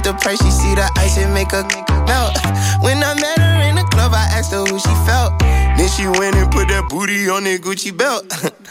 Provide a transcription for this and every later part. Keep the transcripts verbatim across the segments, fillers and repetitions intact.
the price, she see the ice and make her melt. When I met her in the club, I asked her who she felt. Then she went and put that booty on that Gucci belt.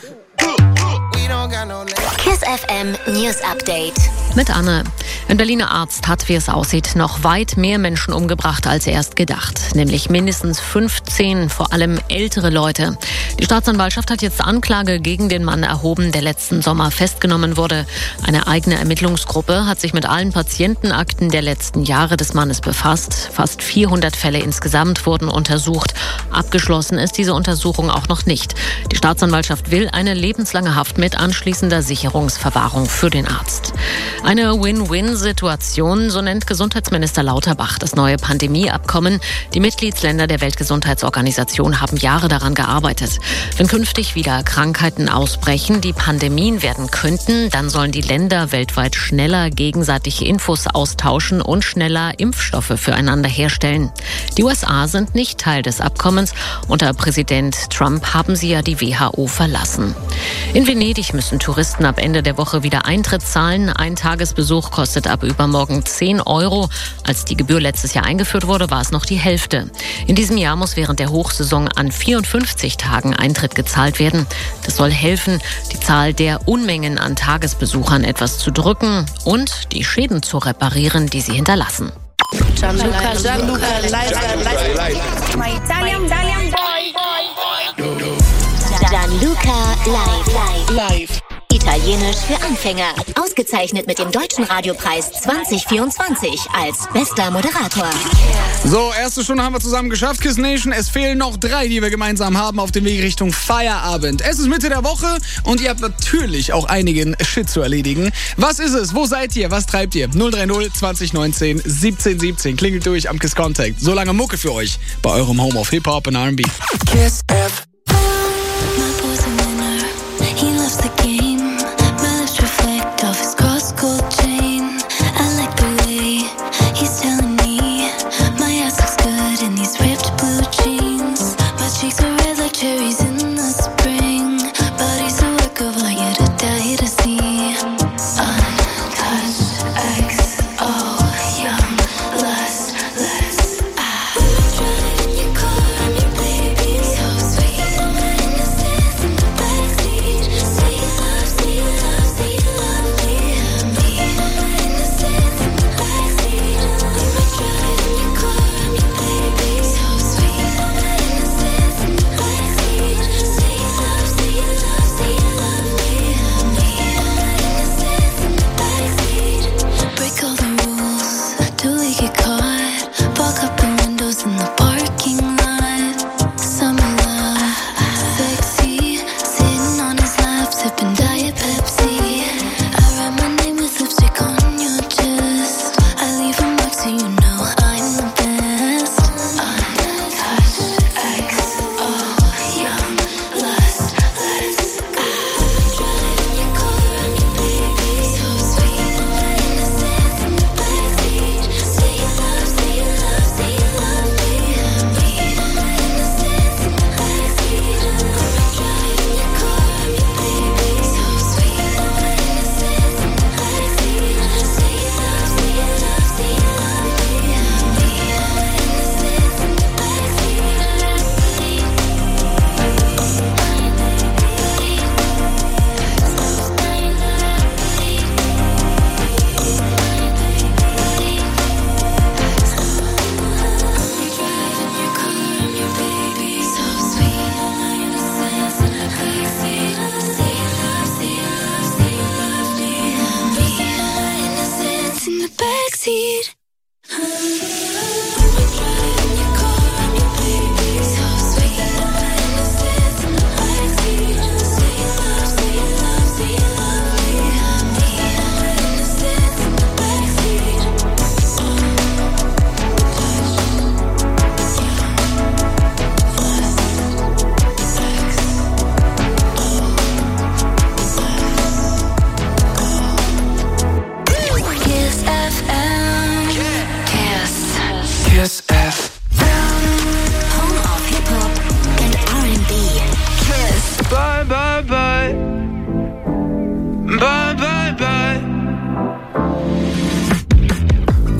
Kiss F M News Update. Mit Anne. Ein Berliner Arzt hat, wie es aussieht, noch weit mehr Menschen umgebracht als erst gedacht. Nämlich mindestens fünfzehn, vor allem ältere Leute. Die Staatsanwaltschaft hat jetzt Anklage gegen den Mann erhoben, der letzten Sommer festgenommen wurde. Eine eigene Ermittlungsgruppe hat sich mit allen Patientenakten der letzten Jahre des Mannes befasst. Fast vierhundert Fälle insgesamt wurden untersucht. Abgeschlossen ist diese Untersuchung auch noch nicht. Die Staatsanwaltschaft will eine lebenslange Haft mit anschließender Sicherungsverwahrung für den Arzt. Eine Win-Win-Situation, so nennt Gesundheitsminister Lauterbach das neue Pandemieabkommen. Die Mitgliedsländer der Weltgesundheitsorganisation haben Jahre daran gearbeitet. Wenn künftig wieder Krankheiten ausbrechen, die Pandemien werden könnten, dann sollen die Länder weltweit schneller gegenseitig Infos austauschen und schneller Impfstoffe füreinander herstellen. Die U S A sind nicht Teil des Abkommens. Unter Präsident Trump haben sie ja die W H O verlassen. In Venedig müssen Touristen ab Ende der Woche wieder Eintritt zahlen. Ein Tagesbesuch kostet ab übermorgen zehn Euro. Als die Gebühr letztes Jahr eingeführt wurde, war es noch die Hälfte. In diesem Jahr muss während der Hochsaison an vierundfünfzig Tagen Eintritt gezahlt werden. Das soll helfen, die Zahl der Unmengen an Tagesbesuchern etwas zu drücken und die Schäden zu reparieren, die sie hinterlassen. Gianluca, Gianluca, live, live. My Italian, Italian boy. Gianluca live, Live. Italienisch für Anfänger. Ausgezeichnet mit dem Deutschen Radiopreis zwanzig vierundzwanzig als bester Moderator. So, erste Stunde haben wir zusammen geschafft, Kiss Nation. Es fehlen noch drei, die wir gemeinsam haben auf dem Weg Richtung Feierabend. Es ist Mitte der Woche und ihr habt natürlich auch einigen Shit zu erledigen. Was ist es? Wo seid ihr? Was treibt ihr? null drei null zwanzig neunzehn siebzehn siebzehn. Klingelt durch am Kiss Contact. So lange Mucke für euch bei eurem Home of Hip-Hop und R and B. Kiss F.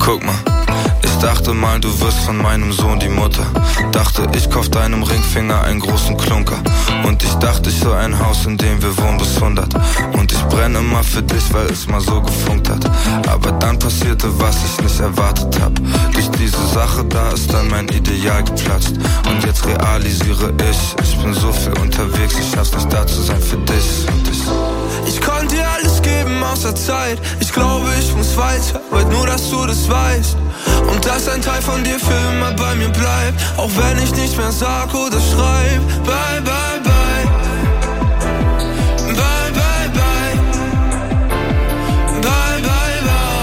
Guck mal, ich dachte mal, du wirst von meinem Sohn die Mutter. Dachte, ich kauf deinem Ringfinger einen großen Klunker. Und ich dachte, ich soll ein Haus, in dem wir wohnen bis hundert. Und ich brenne immer für dich, weil es mal so gefunkt hat. Aber dann passierte, was ich nicht erwartet hab. Durch diese Sache, da ist dann mein Ideal geplatzt. Und jetzt realisiere ich, ich bin so viel unterwegs, ich schaff's nicht da zu sein für dich und dich. Ich konnte dir alles geben außer Zeit. Ich glaube, ich muss weiter, wollt nur, dass du das weißt. Und dass ein Teil von dir für immer bei mir bleibt. Auch wenn ich nicht mehr sag oder schreib. Bye, bye, bye. Bye, bye, bye. Bye, bye,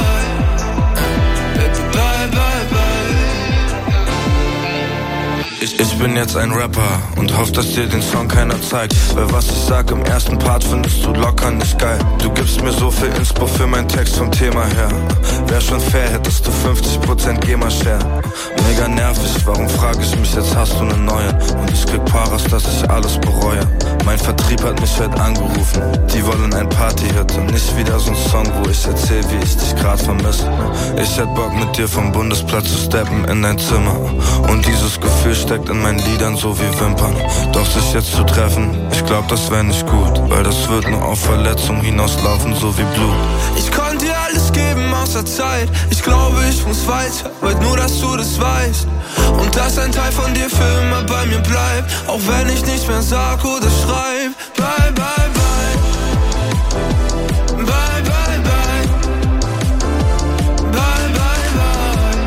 bye. Bye, bye, bye. Ich, ich bin jetzt ein Rapper und hoff, dass dir den Song keiner zeigt. Weil was ich sag im ersten Part findest du locker nicht geil. Du gibst mir so viel Inspo für meinen Text vom Thema her. Wär schon fair, hättest du fünfzig Prozent GEMA-Share. Mega nervig, warum frag ich mich, jetzt hast du ne neue. Und ich krieg Paras, dass ich alles bereue. Mein Vertrieb hat mich heute angerufen. Die wollen ein Partyhit und nicht wieder so ein Song, wo ich erzähl, wie ich dich grad vermisse. Ich hätt Bock mit dir vom Bundesplatz zu steppen in dein Zimmer. Und dieses Gefühl steckt in meinen Liedern so wie Wimpern. Doch sich jetzt zu treffen, ich glaub, das wär nicht gut. Weil das wird nur auf Verletzung hinauslaufen, so wie Blut. Ich konnte dir alles geben außer Zeit. Ich glaube, ich muss weiter, wollt nur, dass du das weißt. Und dass ein Teil von dir für immer bei mir bleibt. Auch wenn ich nicht mehr sag oder schreib. Bye, bye, bye. Bye, bye, bye. Bye, bye, bye.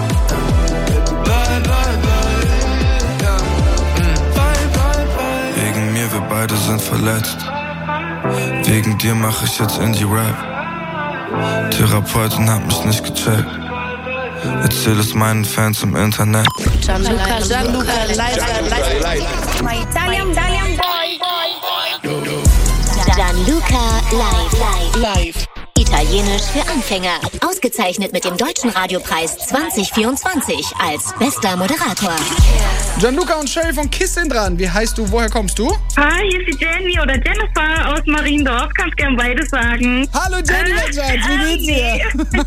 Bye, bye, bye. Ja. Bye, bye, bye. Wegen mir, wir beide sind verletzt. Wegen dir mach ich jetzt Indie-Rap. Therapeutin hat mich nicht gecheckt. Erzähl es meinen Fans im Internet. Gianluca, Gianluca, live, live, live. My Italian, Italian boy. Gianluca live, live. Italienisch für Anfänger. Ausgezeichnet mit dem Deutschen Radiopreis zwanzig vierundzwanzig als bester Moderator. Gianluca und Sherry von Kiss sind dran. Wie heißt du? Woher kommst du? Hi, hier ist die Jenny oder Jennifer aus Mariendorf. Kannst gern beides sagen. Hallo Jenny, äh, Schatz, wie geht's dir?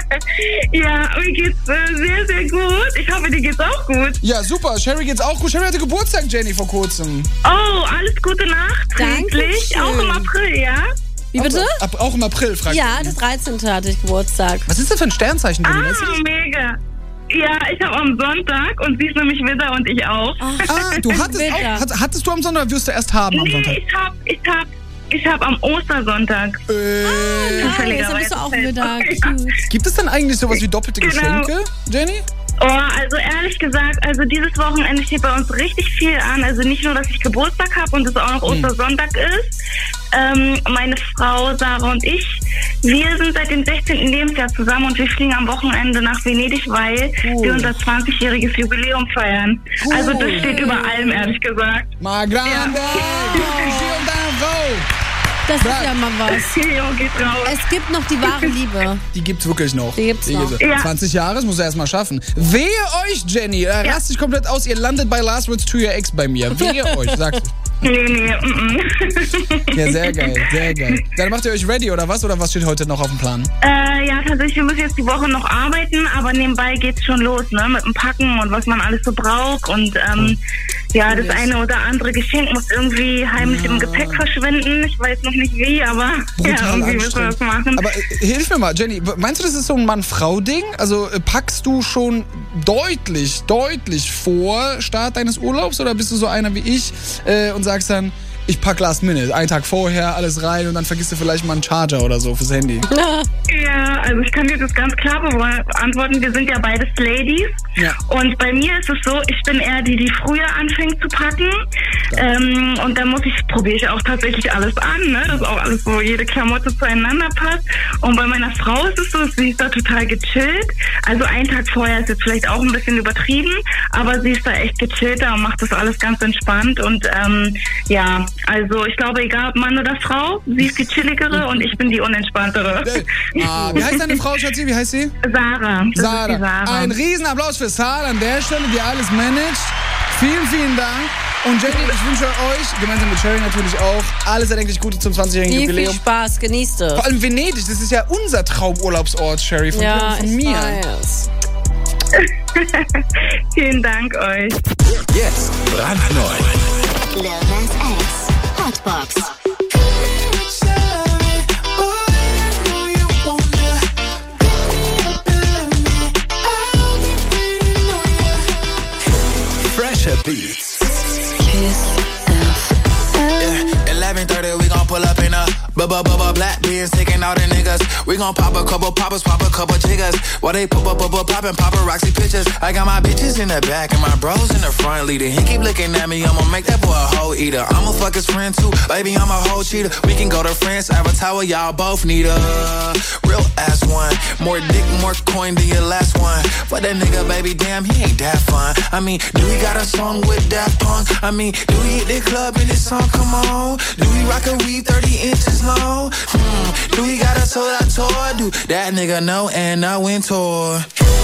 Ja, mir geht's äh, sehr, sehr gut. Ich hoffe, dir geht's auch gut. Ja, super. Sherry geht's auch gut. Sherry hatte Geburtstag, Jenny, vor kurzem. Oh, alles Gute nachträglich. Auch im April, ja? Wie bitte? Ab, auch im April, fragt Ja, der dreizehnte hatte ich Geburtstag. Was ist das für ein Sternzeichen? Ah, mega. Ja, ich habe am Sonntag und sie ist nämlich Widder und ich auch. Ah, du hattest auch, hat, hattest du am Sonntag oder wirst du erst haben am nee, Sonntag? ich hab, ich hab, ich hab am Ostersonntag. Äh, ah, nice, dann bist du auch Widder. Ja. Gibt es denn eigentlich sowas wie doppelte Genau. Geschenke, Jenny? Oh, also ehrlich gesagt, also dieses Wochenende steht bei uns richtig viel an. Also nicht nur, dass ich Geburtstag habe und es auch noch Mhm. Ostersonntag ist. Ähm, meine Frau Sarah und ich, wir sind seit dem sechzehnten Lebensjahr zusammen und wir fliegen am Wochenende nach Venedig, weil Cool. wir unser zwanzigjähriges Jubiläum feiern. Cool. Also das steht über allem, ehrlich gesagt. Ma grande! Ja. Grüße und deine Frau! Das ist ja mal was. Jo, geht raus. Es gibt noch die wahre Liebe. Die gibt's wirklich noch. Die gibt's noch. Ja. zwanzig Jahre, das muss er erst mal schaffen. Wehe euch, Jenny. Äh, Ja. Rast dich komplett aus. Ihr landet bei Last Words to Your Ex bei mir. Wehe euch, sag's. Nee, nee, mm, mm. Ja, sehr geil, sehr geil. Dann macht ihr euch ready, oder was? Oder was steht heute noch auf dem Plan? Äh, ja, tatsächlich, wir müssen jetzt die Woche noch arbeiten, aber nebenbei geht's schon los, ne, mit dem Packen und was man alles so braucht und, ähm, ja, das eine oder andere Geschenk muss irgendwie heimlich im Gepäck verschwinden. Ich weiß noch nicht wie, aber ja, Brutal irgendwie müssen wir das machen. Aber äh, hilf mir mal, Jenny, meinst du, das ist so ein Mann-Frau-Ding? Also äh, packst du schon deutlich, deutlich vor Start deines Urlaubs oder bist du so einer wie ich äh, und sagst dann, ich pack Last Minute, einen Tag vorher alles rein und dann vergisst du vielleicht mal einen Charger oder so fürs Handy? Ja, also ich kann dir das ganz klar beantworten. Wir sind ja beides Ladies. Ja. Und bei mir ist es so, ich bin eher die, die früher anfängt zu packen. Ähm, und da muss ich, probiere ich auch tatsächlich alles an, ne? Dass auch alles so, jede Klamotte zueinander passt. Und bei meiner Frau ist es so, sie ist da total gechillt. Also einen Tag vorher ist jetzt vielleicht auch ein bisschen übertrieben, aber sie ist da echt gechillter und macht das alles ganz entspannt. Und ähm, ja, also ich glaube, egal ob Mann oder Frau, sie ist die chilligere und ich bin die unentspanntere. Ah, wie heißt deine Frau, Schatzi? Wie heißt sie? Sarah. Das Sarah. Ist die Sarah. Ein Riesenapplaus für Sarah an der Stelle, die alles managt. Vielen, vielen Dank. Und Jenny, ich wünsche euch, gemeinsam mit Sherry natürlich auch, alles erdenklich Gute zum zwanzigjährigen Viel, Jubiläum. viel Spaß, genießt es. Vor allem Venedig, das ist ja unser Traumurlaubsort, Sherry, von ja, dir und von ich mir. Weiß. Vielen Dank euch. Jetzt brandneu. Lil Nas X Hotbox. Fresher Beats. Yeah, eleven thirty, we gon' pull up in a bubba bubba black beans, taking all the niggas. We gon' pop a couple poppers, pop a couple jiggers. While they pop up, pop up, poppin' paparazzi pictures. I got my bitches in the back and my bros in the front leading. He keep looking at me, I'ma make that boy a hoe eater. I'ma fuck his friend too, baby, I'm a whole cheater. We can go to France, Avatar, y'all both need a real ass one. More dick, more coin than your last one. But that nigga, baby, damn, he ain't that fun. I mean, do he got a song with Daft Punk? I mean, do he hit the club in this song? Come on. Do he rock a weave thirty inches long? Hmm. Do he got a sold out tour? Do that nigga know and I went tour?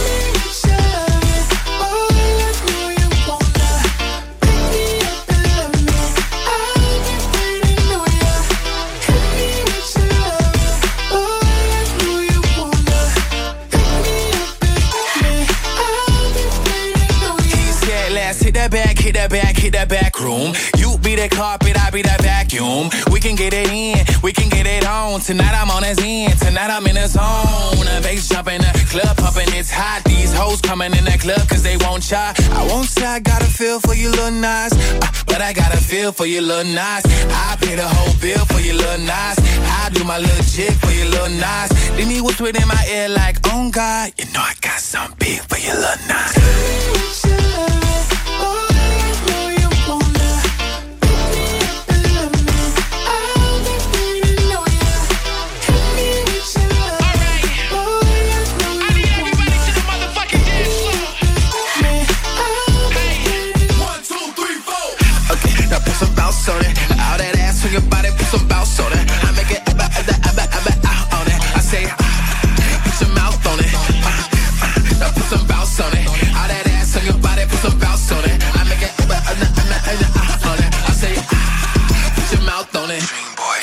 Hit that back, hit that back, hit that back room. You be the carpet, I be that vacuum. We can get it in, we can get it on. Tonight I'm on his end, tonight I'm in the zone. The bass jumping, the club pumping, it's hot. These hoes coming in the club cause they won't try. I won't say I got a feel for you little nice, uh, but I got a feel for you little nice. I pay the whole bill for you little nice. I do my little chick for you little nice. Then he whispered in my ear like, oh God, you know I got some big for you little nice. On it. All that ass on your body, put some bounce on it. I make it abba, abba, abba, abba, out on it. I say, put your mouth on it. Now put some bounce on it. All that ass on your body, put some bounce on it. I make it abba, abba, abba, abba, out on it. I say, put your mouth on it. Dream boy.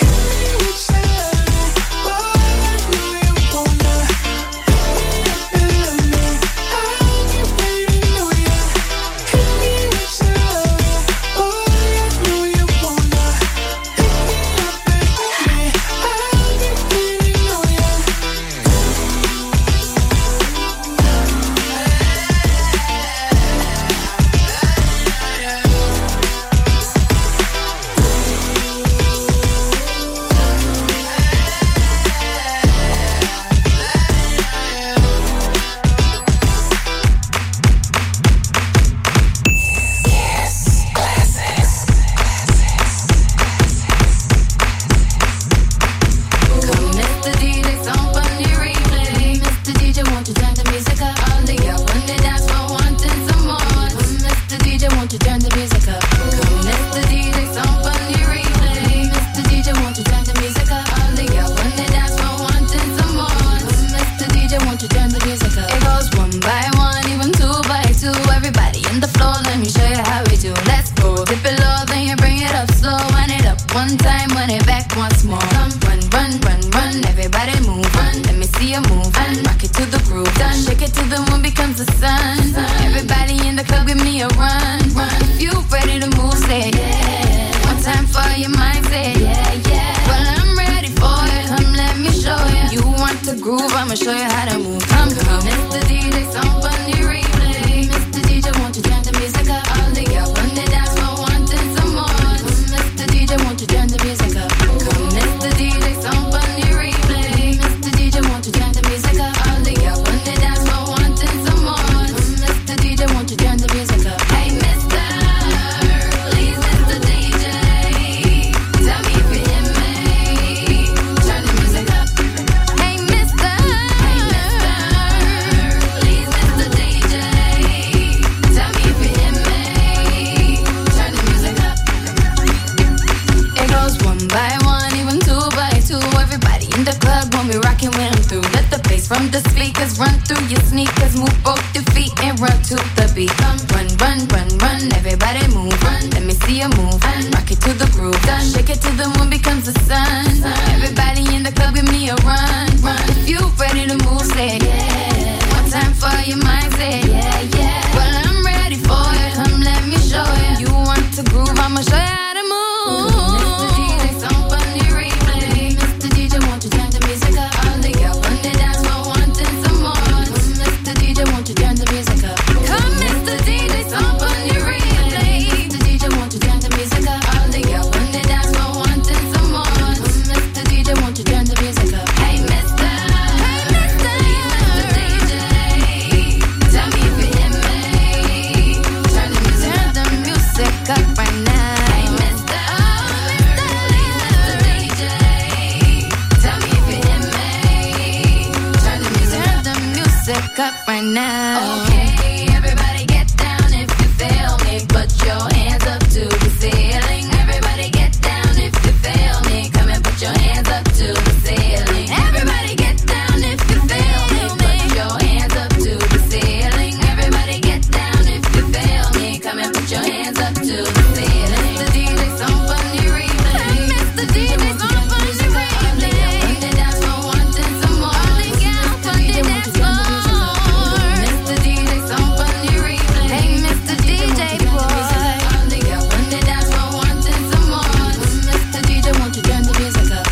run through your sneakers, move both your feet and run to the beat. Come run, run, run, run, everybody move, run. Let me see you move, run. Rock it to the groove, done. Shake it till the moon becomes the sun. Everybody in the club, give me a run, run. If you ready to move, say yeah. One time for your mind, say yeah, yeah. Well, I'm ready for it, come let me show you. You want to groove, I'ma show you how to move. Mister D J, some funny replay. Mister D J, won't you turn the music up? All the girls on the dance floor wanting some more. Mister D J, won't you turn the music up? Come, Mister D J, some funny replay. Mister D J, won't you turn the music up? All the girls on the dance floor wanting some more. Mister D J, won't you turn the music up? Hey, Mister, hey, Mister, Mister D J, tell me if you hear me. Turn the music, turn the music up right now. Hey, Mister, oh, Mister, Mister D J, tell me if you hear me. Turn the music, turn the music up right now. Okay, everybody get down if you feel me. Put your hands up to the ceiling. Everybody get down if you feel me. Come and put your hands up to the ceiling. Everybody get down if you feel me. Put your hands up to the ceiling. Everybody get down if you feel me. Come and put your hands up to the ceiling. Mister D J, some funny replay. Mister D J, some funny replay. On the dance floor, wanting some more. All the girls on the dance floor. Mister D J, some funny replay. Hey, Mister D J, boy. All the girls on the dance floor, wanting some more. Mister D J, won't you turn the music up?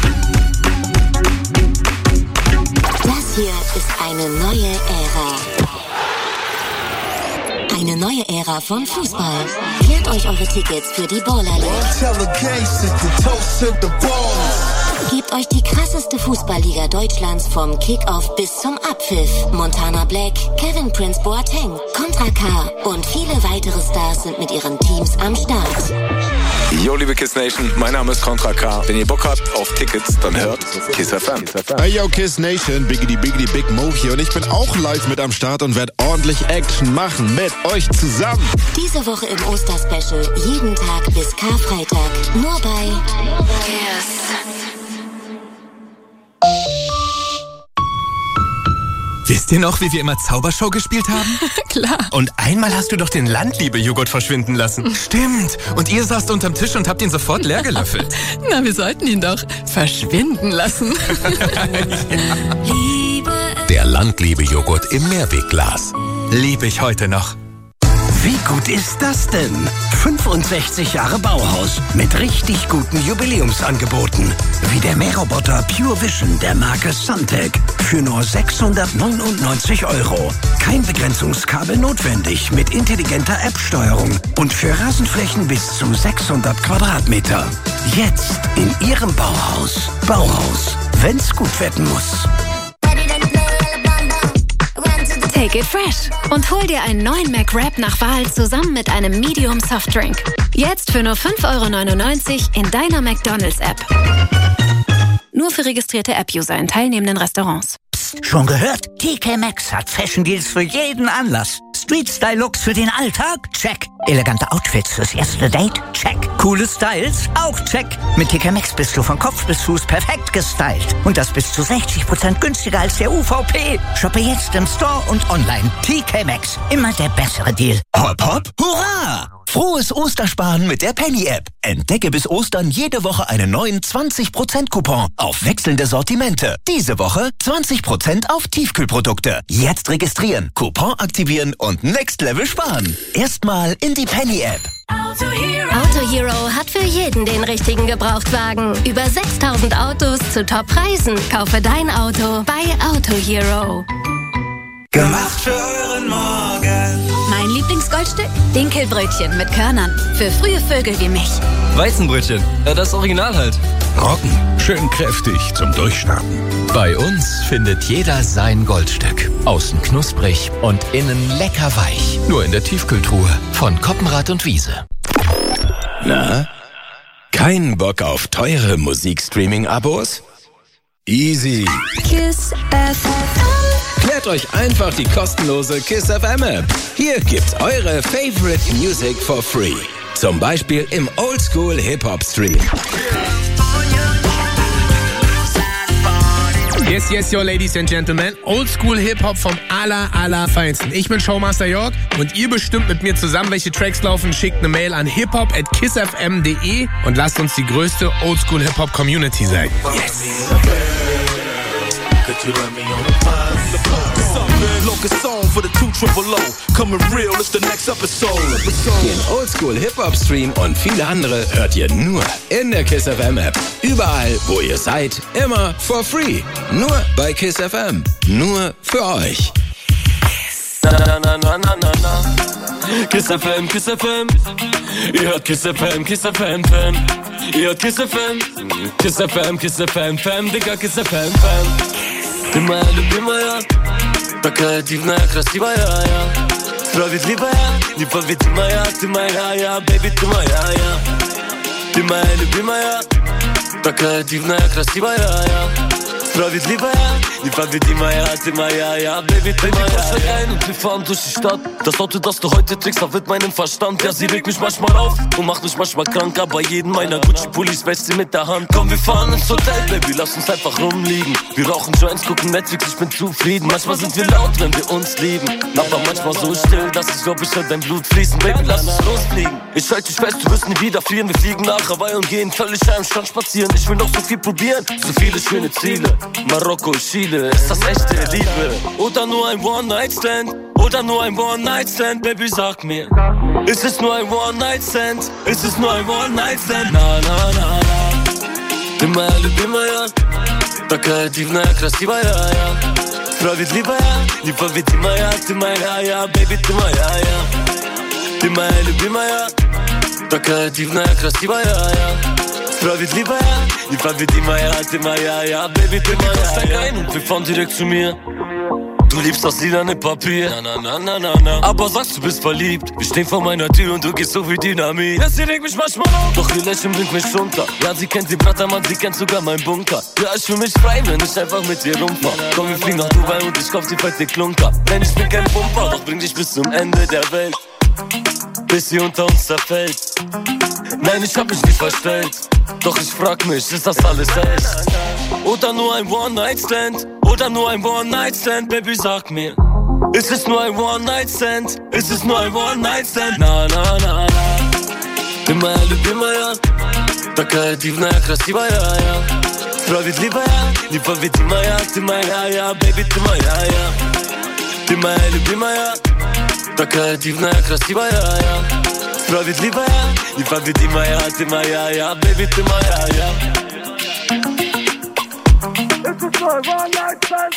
Das hier ist eine neue Ära. Eine neue Ära von Fußball. Klärt euch eure Tickets für die Baller League. Gebt euch die krasseste Fußballliga Deutschlands vom Kick-Off bis zum Abpfiff. Montana Black, Kevin Prince Boateng, Contra K und viele weitere Stars sind mit ihren Teams am Start. Jo, liebe Kiss Nation, mein Name ist Contra K. Wenn ihr Bock habt auf Tickets, dann hört Kiss F M. Hey yo, Kiss Nation, Biggity Biggity Big Mo hier und ich bin auch live mit am Start und werde ordentlich Action machen mit euch zusammen. Diese Woche im Osterspecial, jeden Tag bis Karfreitag, nur bei Kiss. Wisst ihr noch, wie wir immer Zaubershow gespielt haben? Klar. Und einmal hast du doch den Landliebe-Joghurt verschwinden lassen. Stimmt. Und ihr saßt unterm Tisch und habt ihn sofort leer gelöffelt. Na, wir sollten ihn doch verschwinden lassen. Der Landliebe-Joghurt im Mehrwegglas. Liebe ich heute noch. Wie gut ist das denn? fünfundsechzig Jahre Bauhaus mit richtig guten Jubiläumsangeboten. Wie der Mähroboter Pure Vision der Marke Suntech für nur sechshundertneunundneunzig Euro. Kein Begrenzungskabel notwendig mit intelligenter App-Steuerung und für Rasenflächen bis zu sechshundert Quadratmeter. Jetzt in Ihrem Bauhaus. Bauhaus, wenn's gut werden muss. Take it fresh und hol dir einen neuen McWrap nach Wahl zusammen mit einem Medium Softdrink. Jetzt für nur fünf Euro neunundneunzig in deiner McDonald's-App. Nur für registrierte App-User in teilnehmenden Restaurants. Psst, schon gehört? T K Maxx hat Fashion Deals für jeden Anlass. Street-Style-Looks für den Alltag? Check. Elegante Outfits fürs erste Date? Check. Coole Styles? Auch check. Mit T K Maxx bist du von Kopf bis Fuß perfekt gestylt. Und das bis zu sechzig Prozent günstiger als der U V P. Shoppe jetzt im Store und online. T K Maxx. Immer der bessere Deal. Hopp, hopp, hurra! Frohes Ostersparen mit der Penny-App. Entdecke bis Ostern jede Woche einen neuen zwanzig Prozent Coupon auf wechselnde Sortimente. Diese Woche zwanzig Prozent auf Tiefkühlprodukte. Jetzt registrieren, Coupon aktivieren und Next Level sparen. Erstmal in die Penny-App. Auto Hero. Auto Hero hat für jeden den richtigen Gebrauchtwagen. Über sechstausend Autos zu Top-Preisen. Kaufe dein Auto bei Auto Hero. Gemacht für euren Morgen. Mein Lieblingsgoldstück? Dinkelbrötchen mit Körnern. Für frühe Vögel wie mich. Weizenbrötchen. Ja, das Original halt. Roggen. Schön kräftig zum Durchstarten. Bei uns findet jeder sein Goldstück. Außen knusprig und innen lecker weich. Nur in der Tiefkühltruhe von Koppenrad und Wiese. Na? Kein Bock auf teure Musikstreaming-Abos? Easy. Kiss F M. Klärt euch einfach die kostenlose Kiss F M App. Hier gibt's eure Favorite Music for free. Zum Beispiel im Oldschool Hip-Hop Stream. Yes, yes, yo, ladies and gentlemen. Oldschool Hip-Hop vom aller, aller Feinsten. Ich bin Showmaster York und ihr bestimmt mit mir zusammen, welche Tracks laufen. Schickt eine Mail an hiphop at kissfm punkt de und lasst uns die größte Oldschool Hip-Hop Community sein. Yes. Locust song for the two triple O. Coming real, it's the next episode. Den Oldschool Hip-Hop Stream und viele andere hört ihr nur in der Kiss F M App. Überall, wo ihr seid, immer for free. Nur bei Kiss F M. Nur für euch. Na, na, na, na, na, na, na. Kiss F M, Kiss F M. Ihr hört Kiss F M, Kiss F M, Fam. Ihr hört Kiss F M. Kiss F M, Kiss F M, Fam. Digga, Kiss F M, Fam. Ты моя любимая, такая дивная, красивая, я. Справедливая, непобедимая, ты моя, я. Baby, ты моя, я. Ты моя любимая, такая дивная, красивая, я. Справедливая, непобедимая, ты моя, ja, Baby, ты moja, ja. Steig ein und wir fahren durch die Stadt. Das Auto, das du heute trägst, verwirrt meinen Verstand. Ja, sie regt mich manchmal auf und macht mich manchmal krank. Aber jeden meiner Gucci-Pullis wäscht sie mit der Hand. Komm, wir fahren ins Hotel, Baby, lass uns einfach rumliegen. Wir rauchen Joints, gucken Netflix, ich bin zufrieden. Manchmal sind wir laut, wenn wir uns lieben. Aber manchmal so still, dass ich glaub, ich hör dein Blut fließen. Baby, lass uns losfliegen. Ich halte dich fest, du wirst nie wieder frieren. Wir fliegen nach Hawaii und gehen völlig am Strand spazieren. Ich will noch so viel probieren, so viele schöne Ziele. Marokko, Chile, ist das echte Liebe? Oder nur ein One-Night-Stand? Oder nur ein One-Night-Stand? Baby, sag mir, ist es nur ein One-Night-Stand? Ist es nur ein One-Night-Stand? Na, na, na, na. Ты моя любимая, такая дивная, красивая, я. Справедливая, непобедимая, ты моя, я. Baby, ты моя, я. Ты моя любимая, такая дивная, красивая, я. Справедливая, непобедимая, ты моя, ja, Baby, ты moja, steig ein und wir fahren direkt zu mir. Du liebst das lilane Papier, na, na, na, na, na. Aber sagst, du bist verliebt. Wir stehen vor meiner Tür und du gehst so wie Dynamit. Ja, sie regt mich manchmal auf, doch ihr Lächeln bringt mich runter. Ja, sie kennt den Brattermann, sie kennt sogar meinen Bunker. Ja, ich fühl mich frei, wenn ich einfach mit dir rumfahr. Komm, wir fliegen nach Dubai und ich kauf dir fette Klunker. Denn ich bin kein Pumper, doch bring dich bis zum Ende der Welt. Bis sie unter uns zerfällt. Nein, ich hab mich nicht verstellt. Doch ich frag mich, ist das alles echt? Oder nur ein One-Night-Stand? Oder nur ein One-Night-Stand? Baby, sag mir, ist es nur ein One-Night-Stand? Ist es nur ein One-Night-Stand? Na, na, na, na. Ты моя любимая, такая дивная, красивая, я. Справедливая, непобедимая, ты моя, я. Baby, ты моя, я. Ты моя любимая, такая дивная, красивая, я. Справедливая, непобедимая, ты моя, я. Baby, ты моя, я. This is my one night stand.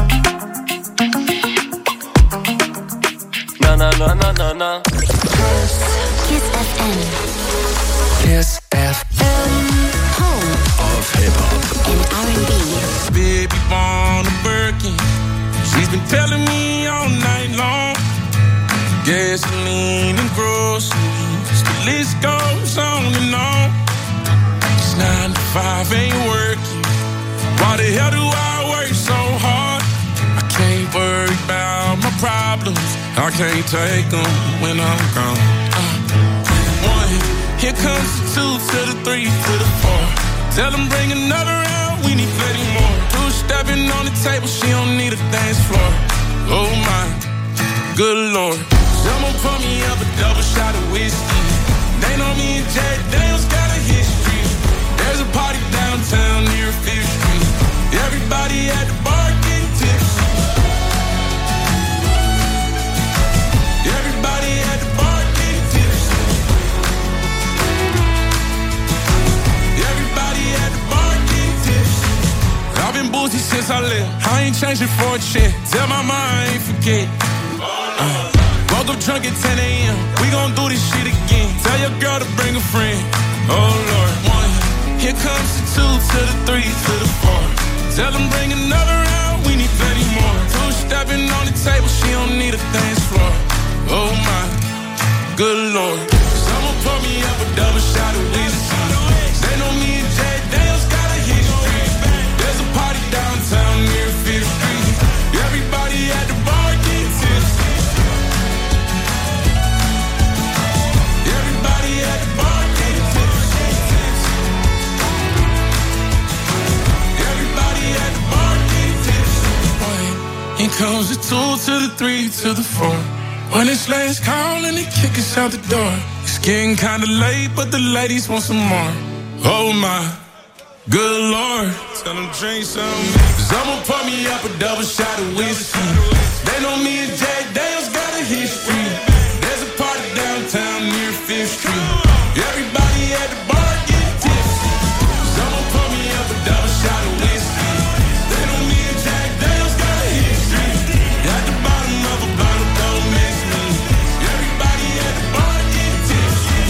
Na, na, na, na, na, na. Kiss F M. Kiss F M. Home of Hip-Hop and R and B. Baby born a Birkin. She's been telling me all night long. Gasoline and groceries, the list goes on and on. It's nine to five ain't working. Why the hell do I work so hard? I can't worry about my problems. I can't take them when I'm gone. Uh, one, here comes the two to the three to the four. Tell them bring another round, we need plenty more. Two stepping on the table, she don't need a dance floor. Oh my, good lord. Someone pour me up a double shot of whiskey. They know me and Jack Daniels got a history. There's a party downtown near Fifth Street. Everybody at the bar getting tipsy. Everybody at the bar getting tipsy. Everybody at the bar getting tipsy. I've been boozy since I left. I ain't changing for a check. Tell my mom I ain't forget. Uh. Woke up drunk at ten a.m. We gon' do this shit again. Tell your girl to bring a friend. Oh Lord, one. Here comes the two to the three to the four. Tell them bring another round. We need plenty more. Two stepping on the table. She don't need a dance floor. Oh my, good lord. Someone pour me up a double shot of whiskey. They know me and Jack Daniels got a history. There's a party downtown near Fifth Street. Everybody at the bar getting tipsy. Everybody at the bar getting two to the three to the four. When it's last call and they kick us out the door. It's getting kinda late, but the ladies want some more. Oh my, good Lord. Tell them drink some. Cause I'ma pour me up a double shot of whiskey. They know me and Jack Daniels got a history. There's a party downtown near Fifth Street. Everybody at the bar get tipsy. Cause I'ma pour me up a double shot of whiskey. They know me and Jack Daniels got a history. At the bottom of a bottle, don't miss me. Everybody at the bar get tipsy.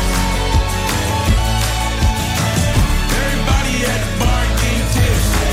Everybody at the bar get tipsy.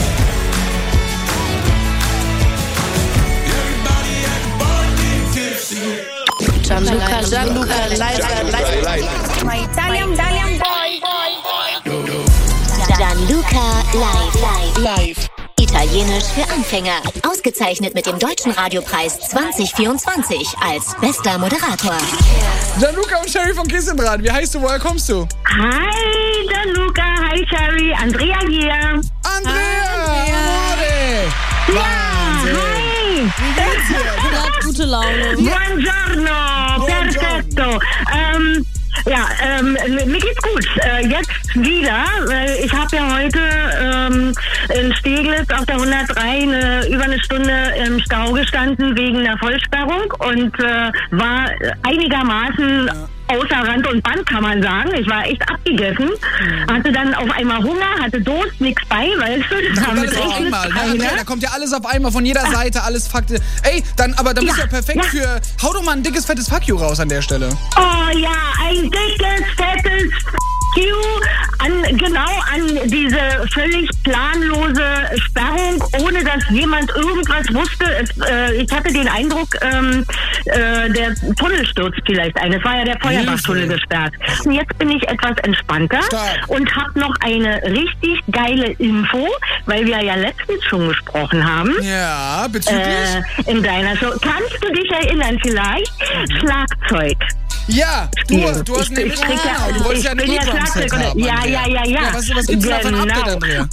Everybody at the bar get tipsy. Gianluca, Gianluca, live, live. My Italian, Italian boy, boy, boy. Gianluca live, live, live. Italienisch für Anfänger. Ausgezeichnet mit dem Deutschen Radiopreis zwanzig vierundzwanzig als bester Moderator. Gianluca und Sherry von Kiss sind dran. Wie heißt du? Woher kommst du? Hi, Gianluca. Hi, Sherry. Andrea hier. Andrea! Hi, Ja, Wahnsinn. hi. Wie geht's dir? Du hast gute Laune. Buongiorno. Perfetto. Ähm, ja, ähm, mir geht's gut. Äh, jetzt wieder. Äh, ich habe ja heute ähm, in Steglitz auf der hundertdrei eine, über eine Stunde im Stau gestanden wegen der Vollsperrung und äh, war einigermaßen ja. außer Rand und Band, kann man sagen. Ich war echt abgegessen. Mhm. Hatte dann auf einmal Hunger, hatte Durst, nichts bei, weißt du? Das kommt alles auf einmal. Ja, ja, da kommt ja alles auf einmal, von jeder Seite, alles Fakte. Ey, dann, aber dann bist du ja, ja perfekt ja. für... Hau doch mal ein dickes, fettes Fuck you raus an der Stelle. Oh ja, ein dickes, fettes Fuck you an, genau an diese völlig planlose Sperrung, ohne dass jemand irgendwas wusste. Es, äh, ich hatte den Eindruck, ähm, äh, der Tunnel stürzt vielleicht ein. Es war ja der Feuerbachtunnel gesperrt. Und jetzt bin ich etwas entspannter Stark. und habe noch eine richtig geile Info, weil wir ja letztens schon gesprochen haben. Ja, bezüglich? Äh, in deiner Show. Kannst du dich erinnern vielleicht? Schlagzeug. Ja, du, du hast ich, nämlich... Ich, ich, ah, ja, du wolltest ja ein Schlagzeug haben, ja, ja, ja, ja, ja. Was, was gibt's genau. da für ein Update, Andrea?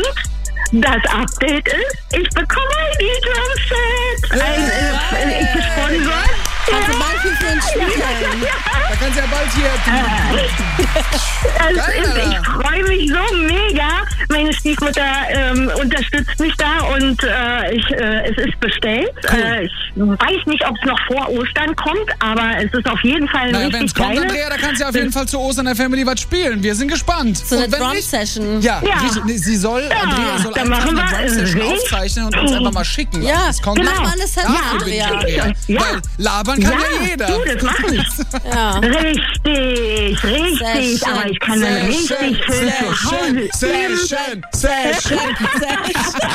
Und das Update ist, ich bekomme ein E-Drum-Set. Ein, äh, ich gesponsert. Kannst du bald hier für uns spielen? Da kannst du ja bald hier... Also ist, ich freue mich so mega. Meine Stiefmutter ähm, unterstützt mich da und äh, ich, äh, es ist bestellt. Cool. Äh, ich weiß nicht, ob es noch vor Ostern kommt, aber es ist auf jeden Fall ein naja, richtig wenn es kommt, geile. Andrea, da kannst du ja auf jeden Fall zu Ostern der Family was spielen. Wir sind gespannt. So eine Drum-Session. Ja, ja. Richtig, sie soll, ja, Andrea soll einfach eine wir, Drum-Session äh, aufzeichnen und uns einfach mal schicken. Ja, das kommt genau. Mach mal eine Session, ja, Andrea. Ja. Weil labern kann ja, ja jeder. Du, das machen. Ja. Richtig, richtig. Session. Aber ich kann dann richtig schön zu Hause Session, Session, Session.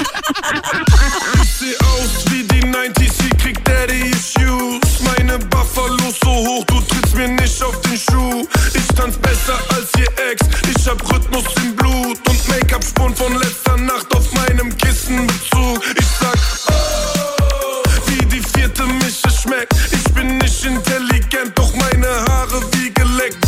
Ich seh aus wie die neunziger, sie kriegt Daddy Issues. Meine Buffalo so hoch, du trittst mir nicht auf den Schuh. Ich tanz besser als ihr Ex, ich hab Rhythmus im Blut und Make-up-Spuren von letzter Nacht auf meinem Kissenbezug. Ich sag, oh, wie die vierte Mische schmeckt. Ich bin nicht intelligent, doch meine Haare wie geleckt.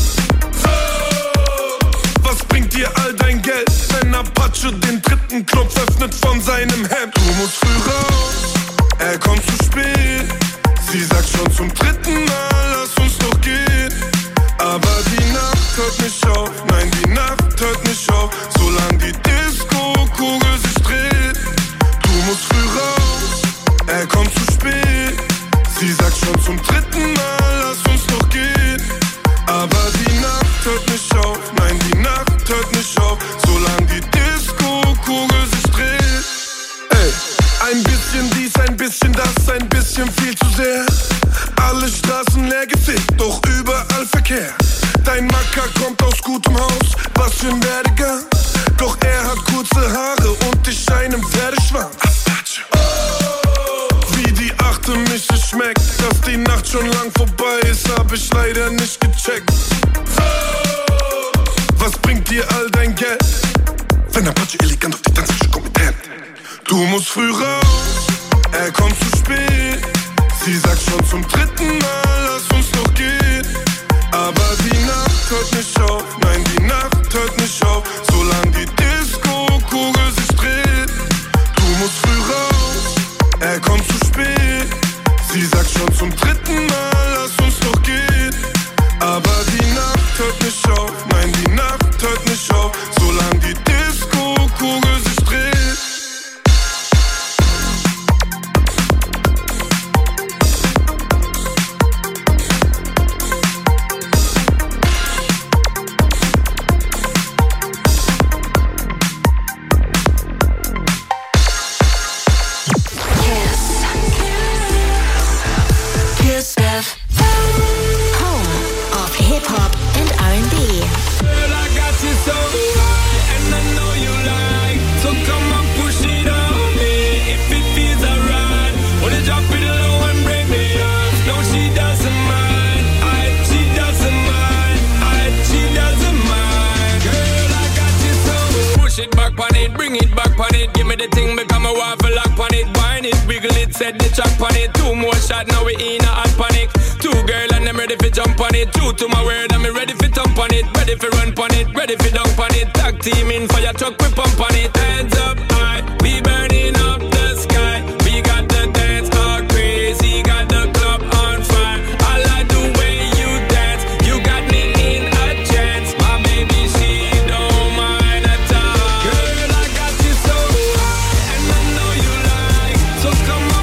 Oh, was bringt dir all dein Geld, wenn Apache den dritten Knopf öffnet von seinem Hemd? Du musst früh raus, er kommt zu spät. Sie sagt schon zum dritten Mal, lass uns doch gehen. Aber die Nacht hört nicht auf, nein, die Nacht hört nicht auf, solange die Disco-Kugel sich dreht. Du musst früh raus, er kommt zu spät. Sie sagt schon zum dritten Mal, lass uns doch gehen. Aber die Nacht hört nicht auf, nein, die Nacht hört nicht auf, solange die Disco-Kugel sich dreht. Ey, ein bisschen dies, ein bisschen das, ein bisschen viel zu sehr. Alle Straßen leer gefickt, doch überall Verkehr. Dein Macker kommt aus gutem Haus, was für ein Werdegang. Doch er hat kurze Haare und ich einen Pferdeschwanz. Oh, wie die achte Mische schmeckt, dass die Nacht schon lang vorbei ist, hab ich leider nicht gecheckt. Oh, was bringt dir all dein Geld, wenn Apache elegant auf die Tanzfläche kommt mit Hand? Du musst früh raus, er kommt zu spät. Sie sagt schon zum dritten Mal, lass uns doch gehen. Aber die Nacht hört nicht auf, nein, die Nacht hört nicht auf, solange die Disco-Kugel sich dreht. Du musst früh raus, er kommt zu spät. Sie sagt schon zum dritten Mal, lass uns doch gehen. Aber die Nacht hört nicht auf, nein, die Nacht hört nicht auf, solange die Disco-Kugel sich dreht. Set the track on it, two more shot, now we in a hot panic. Two girl and I'm ready for jump on it. Two to my word, I'm ready for thump on it. Ready for run on it, ready for dunk on it. Tag team in fire truck, we pump on it. Hands up high, we burning up the sky. We got the dance all crazy, got the club on fire. I like the way you dance, you got me in a trance. My baby, she don't mind at all. Girl, I got you so high, and I know you like. So come on.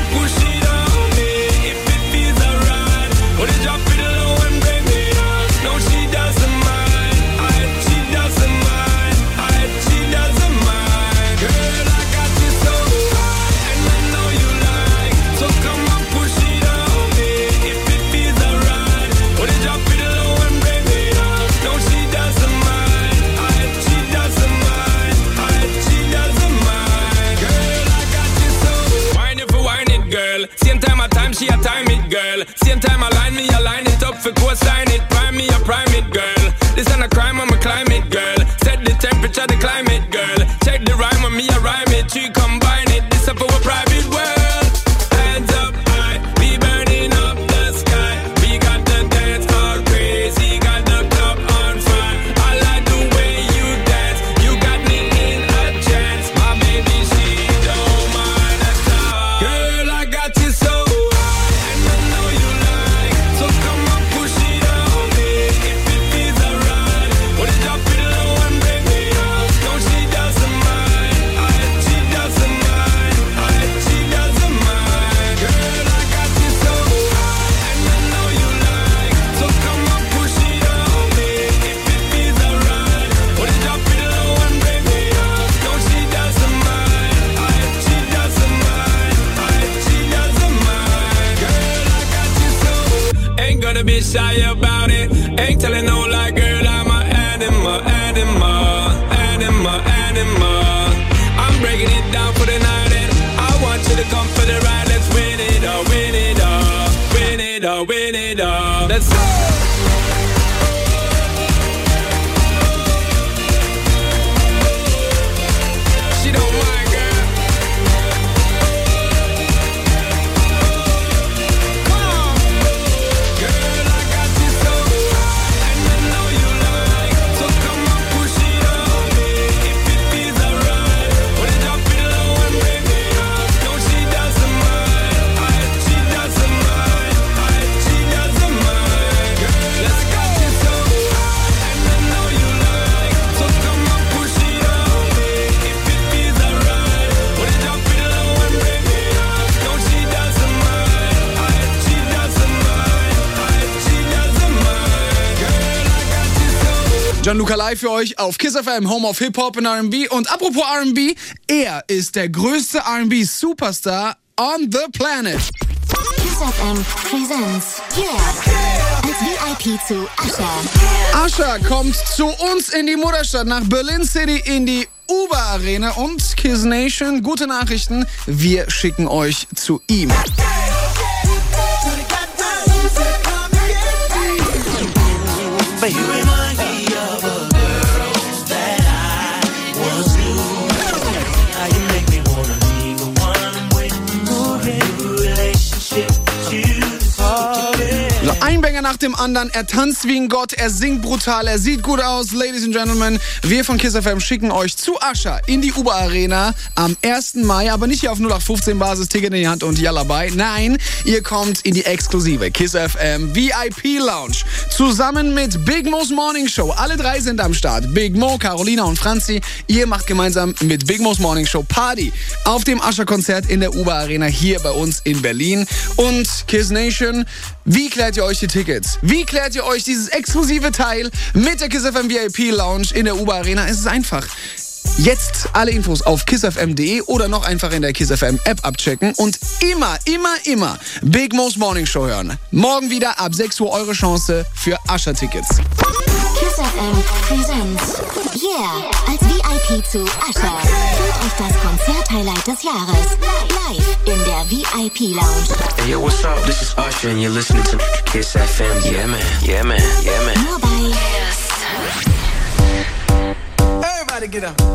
She a time it, girl. Same time I line me, I line it up for co-sign it. Prime me, I prime it, girl. This ain't a crime, I'm a climate, girl. Set the temperature, the climate, girl. Check the rhyme on me, I rhyme it. She combine it, this up for a private world. Hands up high, we burning up the sky. We got the dance all crazy, got the club on fire. I like the way you dance, you got me in a trance. My baby, she don't mind at all. Girl, I got you so. Be shy about it. Ain't telling no lie, girl. I'm a animal, animal, animal, animal. I'm breaking it down for the night, and I want you to come for the ride. Let's win it all, win it all, win it all, win it all. Let's go. She don't mind, girl. Gianluca Live für euch auf Kiss F M, Home of Hip-Hop und R and B. Und apropos R and B, er ist der größte R and B-Superstar on the planet. Kiss F M presents Yeah als V I P zu Usher. Usher kommt zu uns in die Mutterstadt, nach Berlin City in die Uber Arena. Und Kiss Nation, gute Nachrichten, wir schicken euch zu ihm. Ein Banger nach dem anderen. Er tanzt wie ein Gott, er singt brutal, er sieht gut aus. Ladies and Gentlemen, wir von Kiss F M schicken euch zu Usher in die Uber Arena am ersten Mai. Aber nicht hier auf null acht fünfzehn Basis, Ticket in die Hand und yalla bye. Nein, ihr kommt in die exklusive Kiss F M V I P Lounge. Zusammen mit Big Mo's Morning Show. Alle drei sind am Start. Big Mo, Carolina und Franzi. Ihr macht gemeinsam mit Big Mo's Morning Show Party auf dem Usher-Konzert in der Uber Arena hier bei uns in Berlin. Und Kiss Nation, wie klärt ihr euch die Tickets? Wie klärt ihr euch dieses exklusive Teil mit der Kiss F M V I P Lounge in der Uber Arena? Es ist einfach. Jetzt alle Infos auf kiss f m punkt d e oder noch einfach in der Kiss F M App abchecken und immer, immer, immer Big Mo's Morning Show hören. Morgen wieder ab sechs Uhr eure Chance für Usher-Tickets. Kiss F M Presents Yeah als V I P zu Usher. Fühlt euch das Konzert-Highlight des Jahres live in der V I P Lounge. Hey yo, what's up? This is Usher and you're listening to Kiss F M. Yeah man, yeah man, yeah man. Nur bei Everybody get up.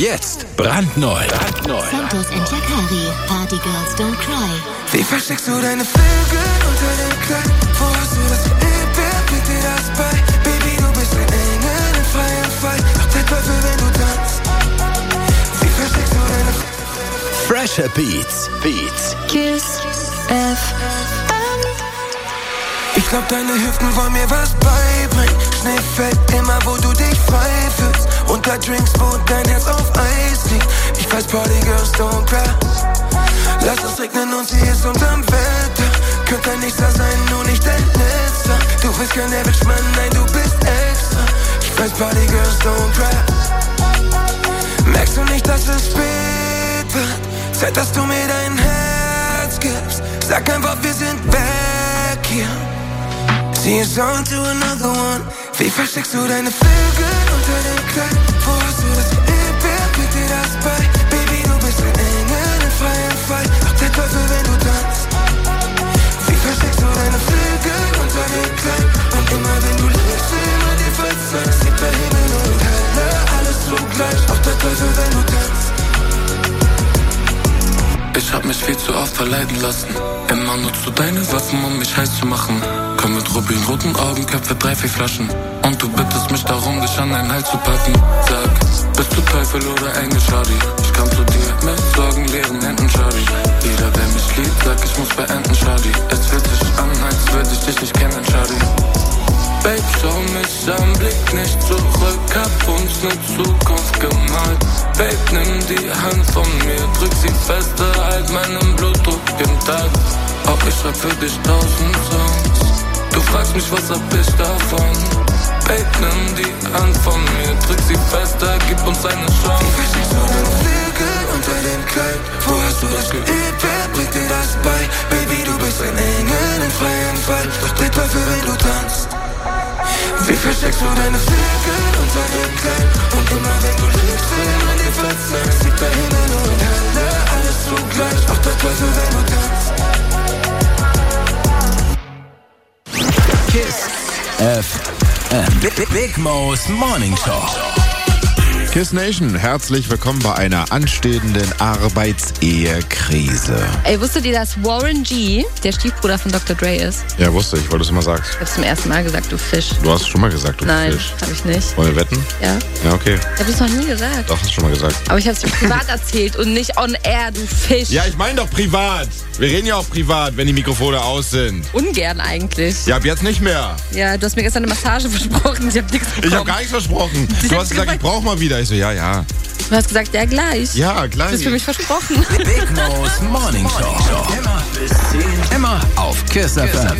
Jetzt brandneu. brandneu. Santos and Yakari. Party Girls Don't Cry. Wie versteckst du deine Vögel unter dem Kleid? Wo hast du das geübt? Bringt dir das bei? Baby, du bist ein Engel im freien Fall. Doch der Teufel, wenn du tanzt. Wie versteckst du deine Fresher Beats. Beats. Kiss F M. Ich glaub, deine Hüften wollen mir was beibringen. Schnee fällt immer, wo du dich frei fühlst. Unter Drinks, wo dein Herz auf Eis liegt. Ich weiß, Party Girls don't cry. Lass es regnen und sie ist unterm Wetter. Könnte ein Nächster sein, nur nicht ein Letzter. Du bist kein Average Mann, nein, du bist extra. Ich weiß, Party Girls don't cry. Merkst du nicht, dass es spät wird? Zeit, dass du mir dein Herz gibst. Sag einfach, wir sind back hier. Sie ist on to another one. Wie versteckst du deine Vögel unter dem Kleid? Wo hast du das geübt? Wer bringt dir das bei? Baby, du bist ein Engel im freien Fall. Doch der Teufel, wenn du tanzt. Wie versteckst du deine Vögel unter dem Kleid? Und immer wenn du lebst, immer dir verzeihst. Sieht der Himmel und Hölle alles zugleich. Doch der Teufel, wenn du tanzt. Ich hab mich viel zu oft verleiten lassen. Immer nutzt du deine Waffen, um mich heiß zu machen. Komm mit rubinroten Augen, Köpfe, drei, vier Flaschen. Und du bittest mich darum, dich an deinen Hals zu packen. Sag, bist du Teufel oder Engel, Shawty? Ich komm zu dir mit Sorgen, leeren Händen, Shawty. Jeder, der mich liebt, sagt, ich muss beenden, Shawty. Es fühlt sich an, als würde ich dich nicht kennen, Shawty. Babe, schau mich an, blick nicht zurück, hab uns ne Zukunft gemalt. Babe, nimm die Hand von mir, drück sie fester, halt meinen Blutdruck im Tag. Auch ich schreib für dich tausend Songs. Du fragst mich, was hab ich davon? Babe, nimm die Hand von mir, drück sie fester, gib uns eine Chance. Wie versteckst du deine Flügel unter dem Kleid? Wo hast du das geübt? Wer bringt dir das bei? Baby, du bist ein Engel im freien Fall. Doch der Teufel, wenn du tanzt. Wie versteckst du deine Flügel unter dem Kleid? Und immer wenn du liegst, will man dir verzeihen. Sieht der Himmel und Hölle alles zugleich. Doch der Teufel, wenn du tanzt. Kiss F M. Big, Big Mo's Morning Show. Kiss Nation, herzlich willkommen bei einer anstehenden Arbeitsehekrise. Ey, wusstet ihr, dass Warren G. der Stiefbruder von Doktor Dre ist? Ja, wusste ich, weil du es immer sagst. Ich hab's zum ersten Mal gesagt, du Fisch. Du hast es schon mal gesagt, du Nein, Fisch. Nein, hab ich nicht. Wollen wir wetten? Ja. Ja, okay. Ich hab das noch nie gesagt. Doch, hast du schon mal gesagt. Aber ich hab's dir privat erzählt und nicht on air, du Fisch. Ja, ich meine doch privat. Wir reden ja auch privat, wenn die Mikrofone aus sind. Ungern eigentlich. Ja, ab jetzt nicht mehr. Ja, du hast mir gestern eine Massage versprochen. Ich hab nichts bekommen. Ich hab gar nichts versprochen. Du hast gesagt, ich brauch mal wieder. Ich so, ja, ja. Du hast gesagt, ja, gleich. Ja, gleich. Du hast für mich versprochen. Big Mo's Morning Show. Immer bis zehn. Immer auf Kiss F M.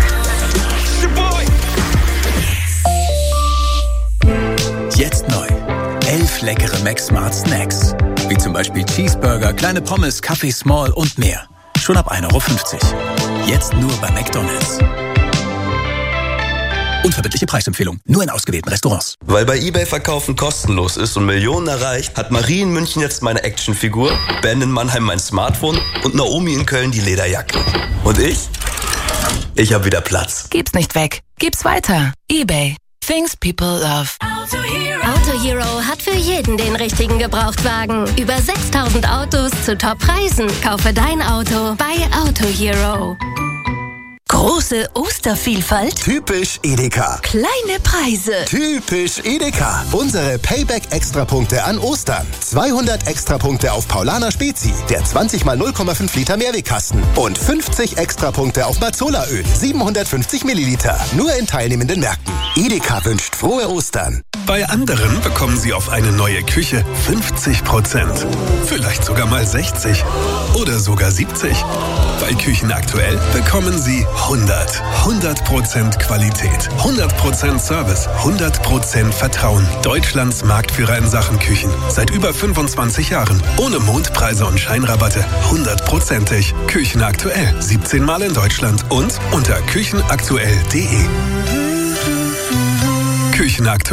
Jetzt neu. Elf leckere Mac Smart Snacks. Wie zum Beispiel Cheeseburger, kleine Pommes, Kaffee Small und mehr. Schon ab ein Euro fünfzig. Jetzt nur bei McDonald's. Unverbindliche Preisempfehlung. Nur in ausgewählten Restaurants. Weil bei eBay Verkaufen kostenlos ist und Millionen erreicht, hat Marie in München jetzt meine Actionfigur, Ben in Mannheim mein Smartphone und Naomi in Köln die Lederjacke. Und ich? Ich hab wieder Platz. Gib's nicht weg. Gib's weiter. eBay. Things people love. Auto Hero hat für jeden den richtigen Gebrauchtwagen. Über sechstausend Autos zu Top-Preisen. Kaufe dein Auto bei Auto Hero. Große Ostervielfalt. Typisch Edeka. Kleine Preise. Typisch Edeka. Unsere Payback-Extrapunkte an Ostern. zweihundert Extrapunkte auf Paulaner Spezi, der zwanzig mal null Komma fünf Liter Mehrwegkasten. Und fünfzig Extrapunkte auf Mazola-Öl, siebenhundertfünfzig Milliliter. Nur in teilnehmenden Märkten. Edeka wünscht frohe Ostern. Bei anderen bekommen Sie auf eine neue Küche fünfzig Prozent. Vielleicht sogar mal sechzig. Oder sogar siebzig. Bei Küchen aktuell bekommen Sie hundert. hundert Prozent Qualität, hundert Prozent Service, hundert Prozent Vertrauen. Deutschlands Marktführer in Sachen Küchen. Seit über fünfundzwanzig Jahren. Ohne Mondpreise und Scheinrabatte. hundertprozentig. Küchen aktuell. siebzehn Mal in Deutschland und unter küchenaktuell punkt de. Küchen aktuell.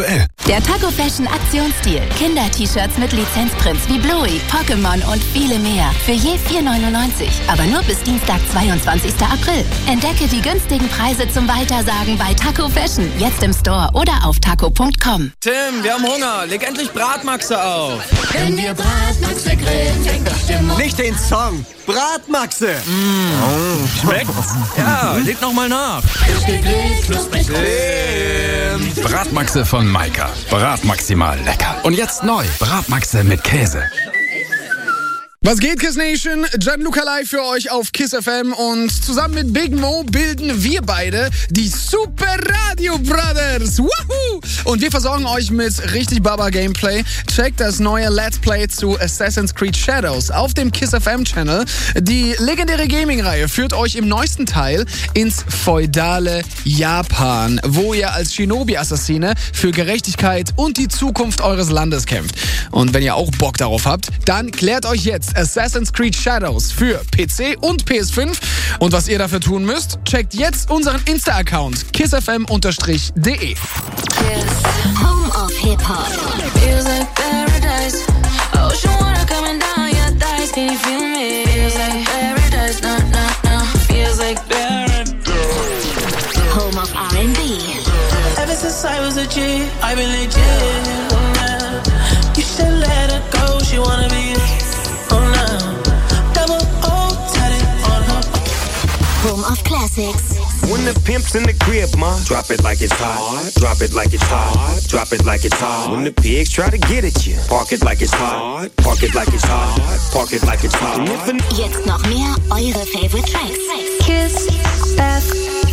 Der Taco Fashion Aktionsdeal. Kinder-T-Shirts mit Lizenzprints wie Bluey, Pokémon und viele mehr. Für je vier neunundneunzig. Aber nur bis Dienstag, zweiundzwanzigsten April. Entdecke die günstigen Preise zum Weitersagen bei Taco Fashion. Jetzt im Store oder auf taco punkt com. Tim, wir haben Hunger. Leg endlich Bratmaxe auf. Wenn wir Bratmaxe grillen, fängt die Stimmung. Nicht den Song. Bratmaxe. Mmh. Oh. Schmeckt's? Ja, leg noch mal nach. Frisch gegrillt, knusprig. Bratmaxe von Maika. Bratmaximal lecker. Und jetzt neu. Bratmaxe mit Käse. Was geht, Kiss Nation? Gianluca live für euch auf Kiss F M und zusammen mit Big Mo bilden wir beide die Super Radio Brothers. Woohoo! Und wir versorgen euch mit richtig Baba Gameplay. Checkt das neue Let's Play zu Assassin's Creed Shadows auf dem Kiss F M Channel. Die legendäre Gaming-Reihe führt euch im neuesten Teil ins feudale Japan, wo ihr als Shinobi-Assassine für Gerechtigkeit und die Zukunft eures Landes kämpft. Und wenn ihr auch Bock darauf habt, dann klärt euch jetzt Assassin's Creed Shadows für P C und P S fünf. Und was ihr dafür tun müsst, checkt jetzt unseren Insta-Account kissfm unterstrich de. Home of Hip-Hop. Feels like paradise. Ocean water coming down your thighs. Can you feel me? Feels like paradise. No, no, no. Feels like paradise. Home of R and B. Ever since I was a G, I've been legit. You should let her go. She wanna be. Home of Classics. When the pimp's in the crib, ma, drop it like it's hot. Drop it like it's hot. Drop it like it's hot. When the pigs try to get at you, park it like it's hot. Park it like it's hot. Park it like it's hot. Jetzt noch mehr eure Favorite Tracks. Kiss F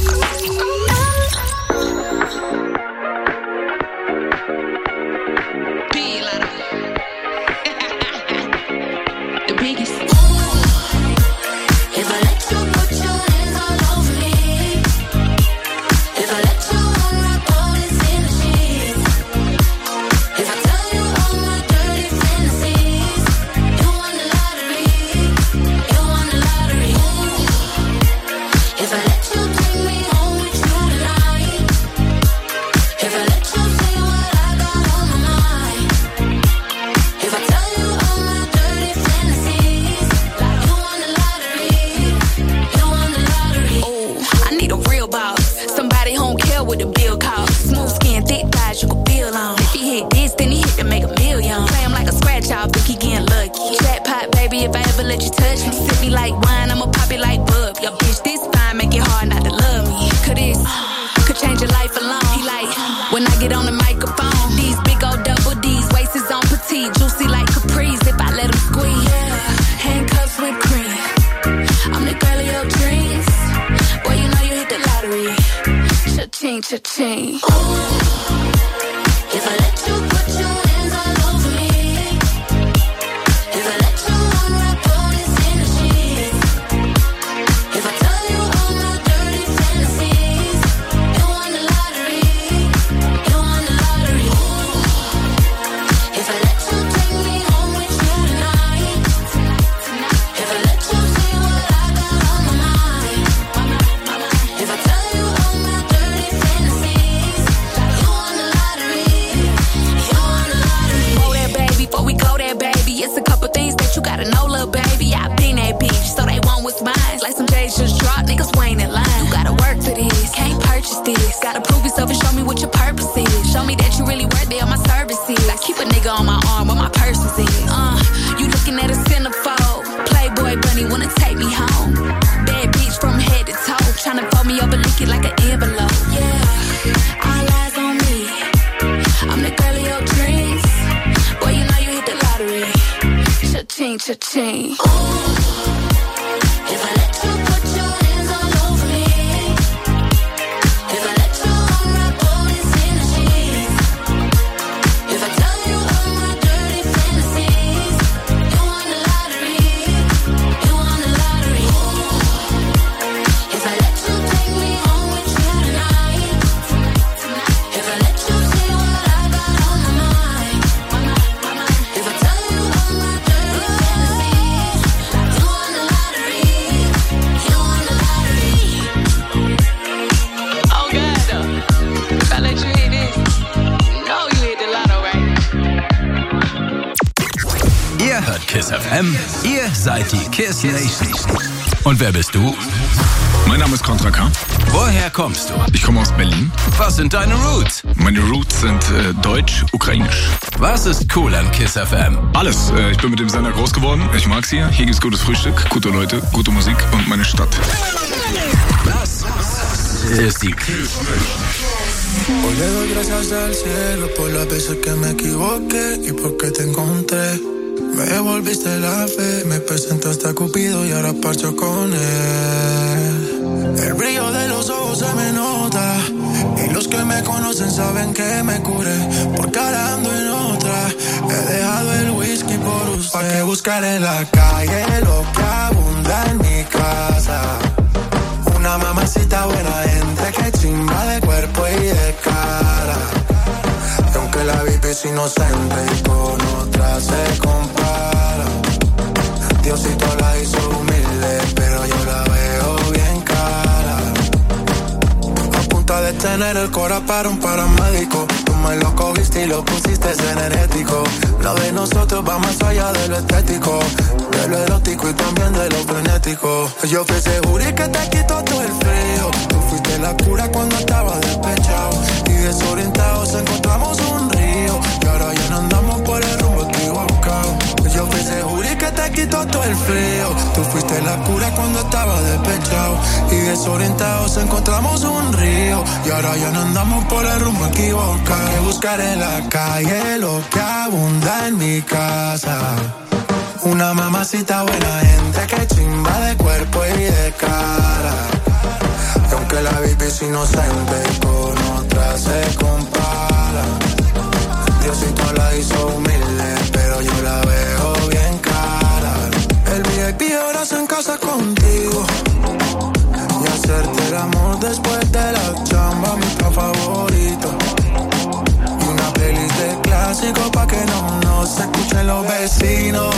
Cha-ching. If I let you put your hands all over me, if I let you unwrap all these energies, if I tell you all my dirty fantasies, you won the lottery, you won the lottery. If I let you take me home with you tonight, if I let you see what I got on my mind, if I tell you all my dirty fantasies, you won the lottery, you won the lottery. Whoa there, baby, before we go there, baby, it's a couple things that you gotta know, little baby. I been that bitch, so they want what's mine. Like some J's just dropped, niggas waiting in line. You gotta work for this, can't purchase this. Gotta prove yourself and show me what your purpose is. Show me that you really worth it on my services. I keep a nigga on my arm where my purse is in. Uh, you looking at a centerfold. Playboy bunny wanna take me home. Bad bitch from head to toe, tryna fold me over, lick it like an envelope. Yeah, all eyes on me. I'm the girl of your dreams. Boy, you know you hit the lottery. Cha-ching, cha-ching. If I let you put your hands all over me, if I let you unwrap all these energies, if I tell you all my dirty fantasies, you won the lottery, you won the lottery. If I let you take me home with you tonight, if I let you see what I got on my mind, if I tell you all my dirty fantasies, you won Ihr hört Kiss F M, ihr seid die Kiss Nation. Und wer bist du? Mein Name ist Contra K. Woher kommst du? Ich komme aus Berlin. Was sind deine Roots? Meine Roots sind äh, deutsch, ukrainisch. Was ist cool an Kiss F M? Alles. Äh, ich bin mit dem Sender groß geworden. Ich mag's hier. Hier gibt's gutes Frühstück, gute Leute, gute Musik und meine Stadt. Das ist die Kiss. Hoy le doy gracias al cielo por las veces que me equivoqué y porque te encontré. Me devolviste la fe, me presentaste a Cupido y ahora parcho con él. El brillo de los ojos se me nota y los que me conocen saben que me curé, porque ahora ando en otra. He dejado el whisky por usted. Pa' que buscar en la calle lo que abunda en mi casa. Una mamacita buena gente que chimba de cuerpo y de cara. Y aunque la V I P es inocente y con otra se compara, Diosito la hizo humilde, pero yo la veo bien cara. A punta de tener el cora para un paramédico, tú me lo cogiste y lo pusiste energético. Lo de nosotros va más allá de lo estético, de lo erótico y también de lo frenético. Yo fui ese jury que te quitó todo el frío. Tú fuiste la cura cuando estaba despechado y desorientados encontramos un río. Y ahora ya no andamos por el rumbo equivocado. Yo fui ese jury que te quitó todo el frío. Tú fuiste la cura cuando estaba despechado y desorientados encontramos un río. Y ahora ya no andamos por el rumbo equivocado. Que buscar en la calle lo que abunda en mi casa. Una mamacita buena gente que chimba de cuerpo y de cara. Y aunque la V I P es inocente con otra se compara, Diosito la hizo humilde, pero yo la veo bien cara. El V I P ahora se en casa contigo y hacerte el amor después de la chamba, mi plan favorito. Y una playlist de clásicos pa' que no nos escuchen los vecinos.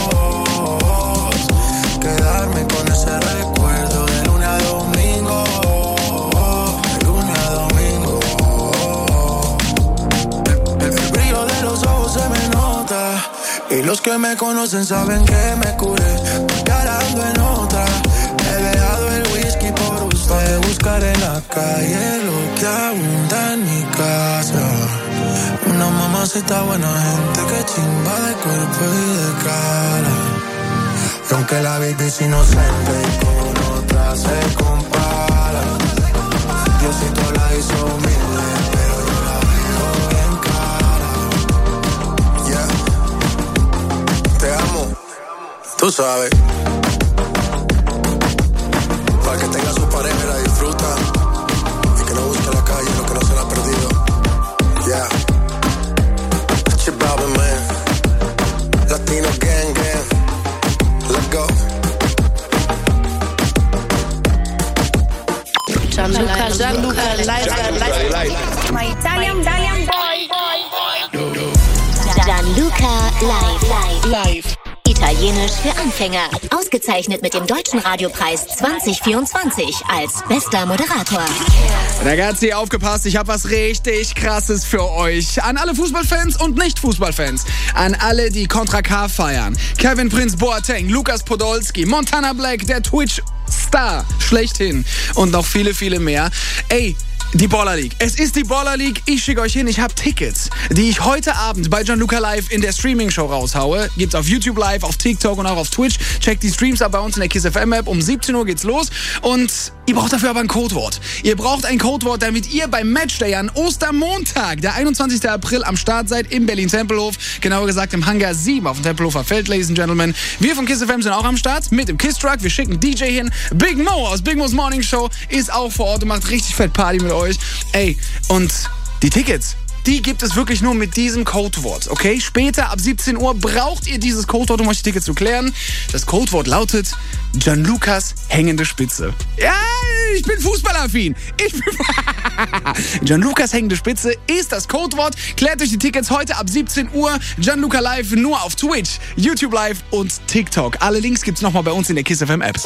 Quedarme con ese recuerdo de lunes a domingo, de lunes a domingo. El, el brillo de los ojos se me nota y los que me conocen saben que me curé, porque ahora ando en otra. He dejado el whisky por usted. Buscar en la calle lo que abunda en mi casa. Una mamacita buena gente que chimba de cuerpo y de cara. Y aunque la V I P es inocente y con otra se compara, Diosito la hizo humilde, pero yo la veo bien cara. Yeah. Te amo, tú sabes. Para que tenga su pareja y la disfruta y que no busque la calle lo que no se le ha perdido. Yeah. Chip Bobby, man. Latino gang, gang. Let's go. Gianluca, Gianluca, live, live. My Italian, Italian boy. Gianluca live, live. Italienisch für Anfänger. Ausgezeichnet mit dem Deutschen Radiopreis zwanzig vierundzwanzig als bester Moderator. Ragazzi, aufgepasst, ich habe was richtig Krasses für euch. An alle Fußballfans und Nicht-Fußballfans. An alle, die Contra K feiern. Kevin Prince Boateng, Lukas Podolski, Montana Black, der Twitch-Star schlechthin. Und noch viele, viele mehr. Ey, die Baller League. Es ist die Baller League. Ich schicke euch hin. Ich habe Tickets, die ich heute Abend bei Gianluca Live in der Streaming-Show raushaue. Gibt's auf YouTube Live, auf TikTok und auch auf Twitch. Checkt die Streams ab bei uns in der Kiss F M App. Um siebzehn Uhr geht's los. Und ihr braucht dafür aber ein Codewort. Ihr braucht ein Codewort, damit ihr beim Matchday an Ostermontag, der einundzwanzigsten April, am Start seid im Berlin-Tempelhof. Genauer gesagt im Hangar sieben auf dem Tempelhofer Feld, Ladies and Gentlemen. Wir von Kiss F M sind auch am Start mit dem Kiss Truck. Wir schicken D J hin. Big Mo aus Big Mo's Morning Show ist auch vor Ort und macht richtig fett Party mit euch. Ey, und die Tickets, die gibt es wirklich nur mit diesem Codewort, okay? Später, ab siebzehn Uhr, braucht ihr dieses Codewort, um euch die Tickets zu klären. Das Codewort lautet Gianlucas hängende Spitze. Ja, ich bin fußballaffin. Ich bin Gianlucas hängende Spitze ist das Codewort. Klärt euch die Tickets heute ab siebzehn Uhr. Gianluca Live nur auf Twitch, YouTube Live und TikTok. Alle Links gibt's nochmal bei uns in der Kiss F M App.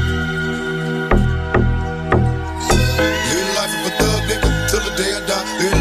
Live life of a thug nigga till the day I die.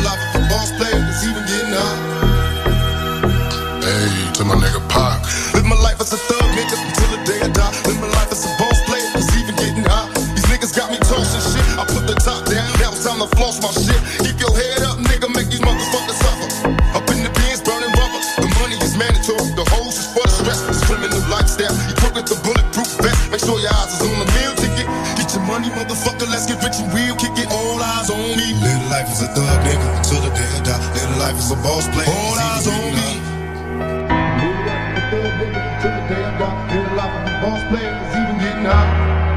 time to floss my shit. Keep your head up, nigga, make these motherfuckers suffer. Up in the bins, burning rubber. The money is mandatory. The hose is for the stress. It's criminal lifestyle. You took with the bulletproof vest. Make sure your eyes is on the meal ticket. Get your money, motherfucker. Let's get rich and real. Kick it. All eyes on me. Little life is a thug, nigga. Till the day I die. Little life is a boss player. All eyes on me. Little life is a thug, nigga. Till the day I die. Little life is a boss player. It's even getting hot.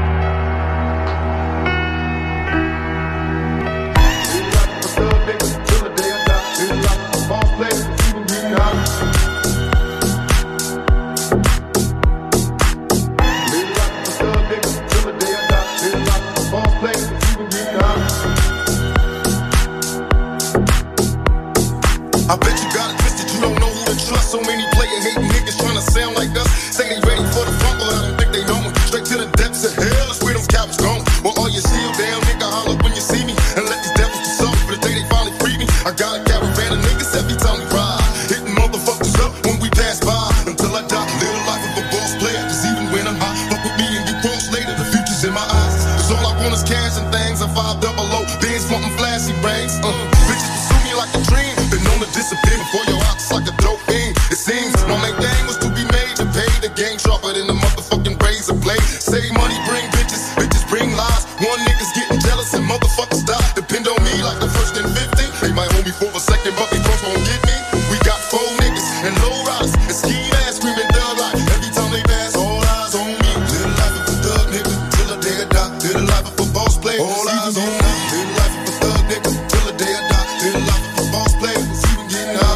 I bet you got it twisted, you don't know who to trust. So many player hating niggas trying to sound like us. Say they ready for the front, but I don't think they know it. Straight to the depths of hell, that's where those cowards going. Well, all your shield down, nigga, holler when you see me. And let these devils do something for the day they finally free me. I got a caravan of niggas every time we ride. Hitting motherfuckers up when we pass by. Until I die, live the life of a boss player. Cause even when I'm high, fuck with me and get cross later. The future's in my eyes. Cause all I want is cash and things. I'm five double O, bands wanting flashy rings. Uh, bitches pursue me like a dream. Been known to disappear before your ox like a dope fiend. It seems my main thing was to be made to pay the game sharper than the motherfucking razor blade. Save money, bring bitches, bitches bring lies. One nigga's getting jealous and motherfuckers die. Depend on me like the first and fifty. They might hold me for a second, but they first won't get me. We got four niggas and low riders and ski ass screaming thug life. Every time they pass, all eyes on me. Little life of a thug nigga till the day I die. Little life of a boss player. All eyes on me. Little life of a thug nigga till the day I die. Little life of a boss player. It's even getting hot.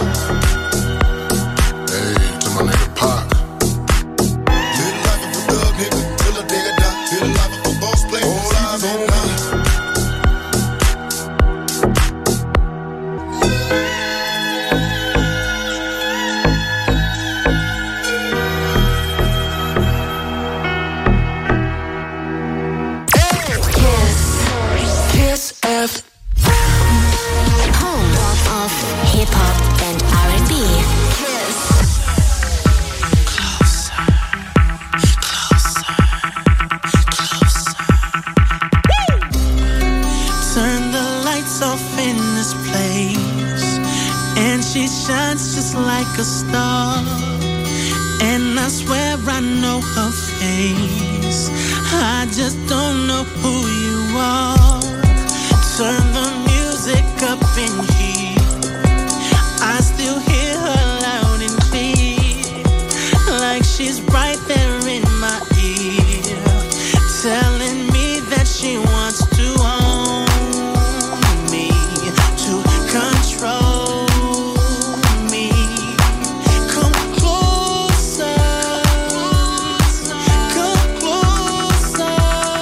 Hey, to my nigga Pac. Little life of a thug nigga till the day I die. Little life of a boss player. All eyes on me. Kiss F. Home of Hip Hop and R and B. Kiss. Turn the lights off in this place, and she shines just like a star. And I swear I know her face, I just don't know who you are. Turn the music up in here, I still hear her loud and clear, like she's right there in my ear, telling me that she wants to own me, to control me. Come closer, come closer,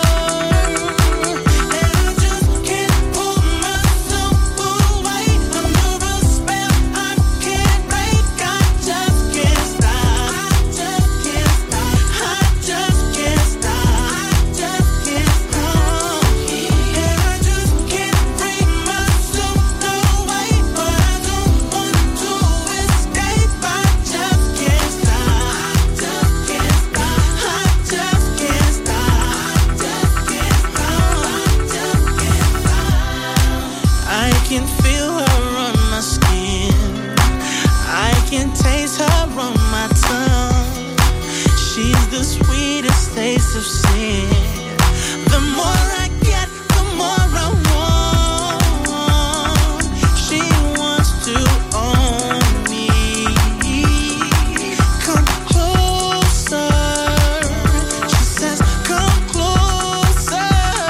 and I just can't pull myself away under a spell I can't break. I just can't stop, I just can't stop, I just can't stop, I just can't stop, and I just can't bring myself away, but I don't want to escape. I just can't stop, I just can't stop, I just can't stop, I just can't stop, I just can't stop. I can feel her on my skin, I can taste her on my tongue. She's the sweetest taste of sin. The more I get, the more I want. She wants to own me. Come closer. She says, come closer.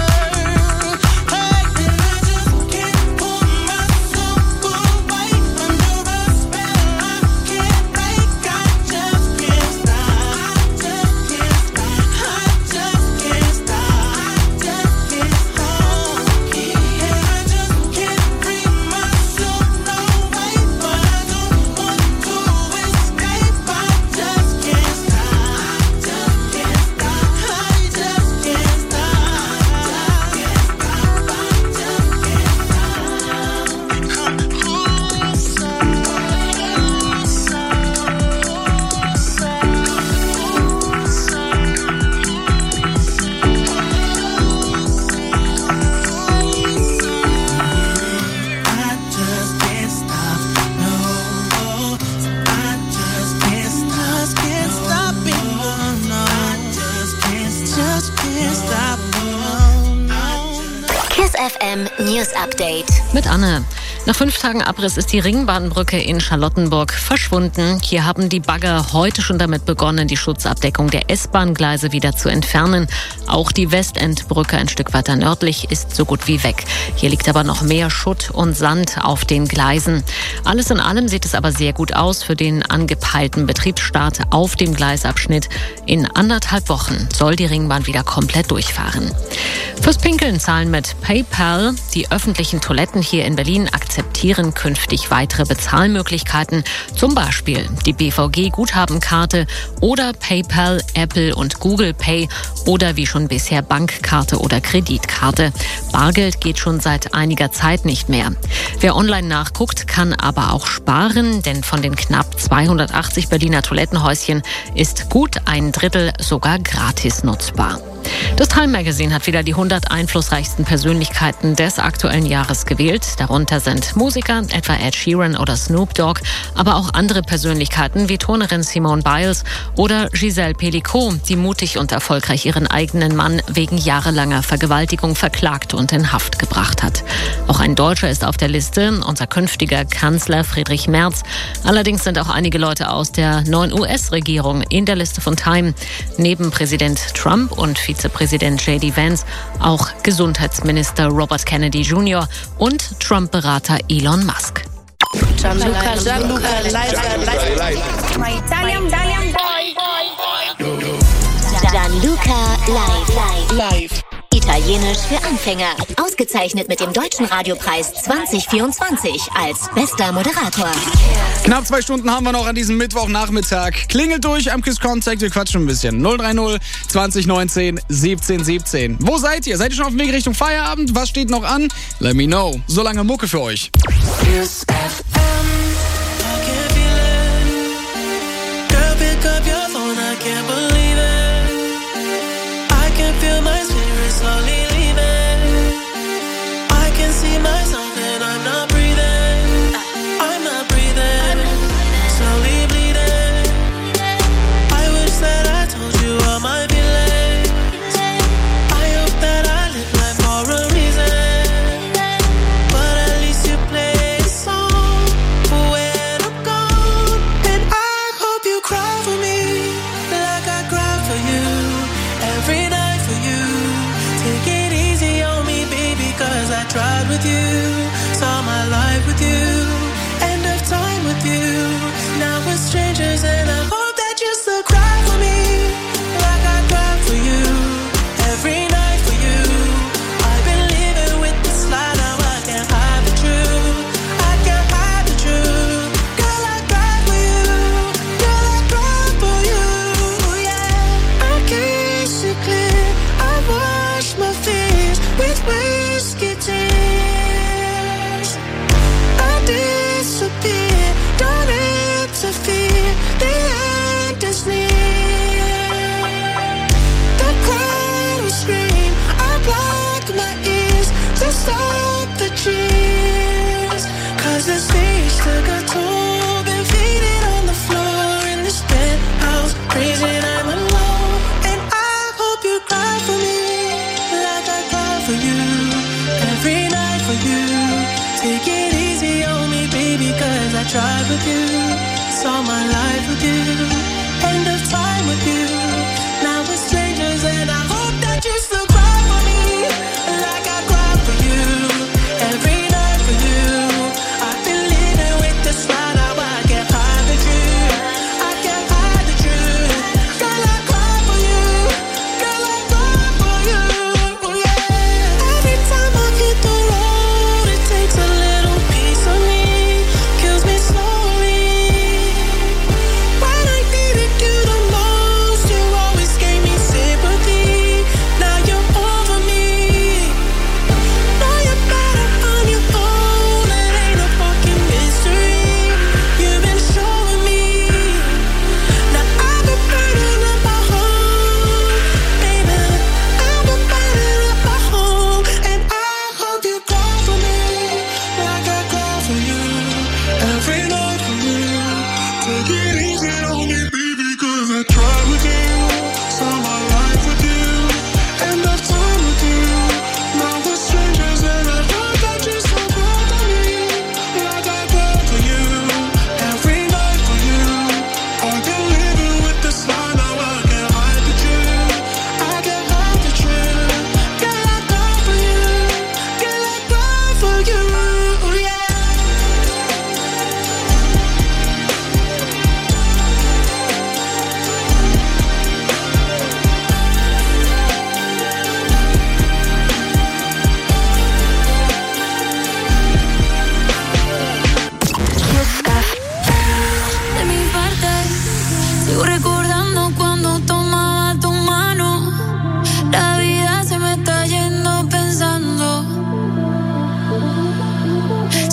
Hey, and I just can't pull myself away under a spell I can't break. I just can't stop, I just can't stop, I just can't stop, I just News Update. Mit Anne. Nach fünf Tagen Abriss ist die Ringbahnbrücke in Charlottenburg verschwunden. Hier haben die Bagger heute schon damit begonnen, die Schutzabdeckung der S-Bahn-Gleise wieder zu entfernen. Auch die Westendbrücke ein Stück weiter nördlich ist so gut wie weg. Hier liegt aber noch mehr Schutt und Sand auf den Gleisen. Alles in allem sieht es aber sehr gut aus für den angepeilten Betriebsstart auf dem Gleisabschnitt. In anderthalb Wochen soll die Ringbahn wieder komplett durchfahren. Fürs Pinkeln zahlen mit PayPal. Die öffentlichen Toiletten hier in Berlin akzeptieren künftig weitere Bezahlmöglichkeiten, zum Beispiel die B V G-Guthabenkarte oder PayPal, Apple und Google Pay oder wie schon bisher Bankkarte oder Kreditkarte. Bargeld geht schon seit einiger Zeit nicht mehr. Wer online nachguckt, kann aber auch sparen, denn von den knapp zweihundertachtzig Berliner Toilettenhäuschen ist gut ein Drittel sogar gratis nutzbar. Das Time Magazine hat wieder die hundert einflussreichsten Persönlichkeiten des aktuellen Jahres gewählt. Darunter sind Musiker, etwa Ed Sheeran oder Snoop Dogg, aber auch andere Persönlichkeiten wie Turnerin Simone Biles oder Giselle Pelicot, die mutig und erfolgreich ihren eigenen Mann wegen jahrelanger Vergewaltigung verklagt und in Haft gebracht hat. Auch ein Deutscher ist auf der Liste, unser künftiger Kanzler Friedrich Merz. Allerdings sind auch einige Leute aus der neuen U S-Regierung in der Liste von Time. Neben Präsident Trump und Vizepräsident J D Vance auch Gesundheitsminister Robert Kennedy Junior und Trump-Berater Elon Musk. Gianluca, Gianluca, live, live. My Italian, Italian boy. Gianluca live, live. Italienisch für Anfänger. Ausgezeichnet mit dem Deutschen Radiopreis zwanzig vierundzwanzig als bester Moderator. Knapp zwei Stunden haben wir noch an diesem Mittwochnachmittag. Klingelt durch am Kiss Contact, wir quatschen ein bisschen. null drei null zwanzig neunzehn siebzehn siebzehn. Wo seid ihr? Seid ihr schon auf dem Weg Richtung Feierabend? Was steht noch an? Let me know. So lange Mucke für euch. Kiss F M, I can feel it. Girl, pick up your phone, I can't believe it. I can feel my spirit slowly leaving. I can see myself and I'm not breathing. I'm not breathing. Slowly bleeding. I wish that I told you all my feelings. I hope that I live life for a reason. But at least you play a song for when I'm gone. And I hope you cry for me like I cry for you. Every night for you. Take it easy on me, baby, cause I tried with you. Saw my life with you. End of time with you. Now we're strangers and I hope that you still cry for me like I cried for you. Every night for you. I've been living with this lie, now I can't hide the truth. I can't hide the truth. Girl, I cry for you. Girl, I cry for you. Yeah, I can't see clear. I wash my fears with whiskey tears. I disappear, don't interfere. The end is near. The crowd will scream. I block my ears to stop the cheers. Cause the stage took a toll. Been faded on the floor in this penthouse. Crazy and I'm alone. And I hope you cry for me like I cry for you. Every night for you. Take it easy on me, baby, cause I tried with you. Saw my life with you. End of time with you. Now we're strangers and I hope that you still cry for me like I cry for you. Every night for you. I've been living with this lie, now I can't hide the truth. I can't hide the truth. Girl, I cry for you. Girl, I cry for you. Yeah. Every time I hit the road, it takes a little piece of me. Kills me slowly. When I needed you the most,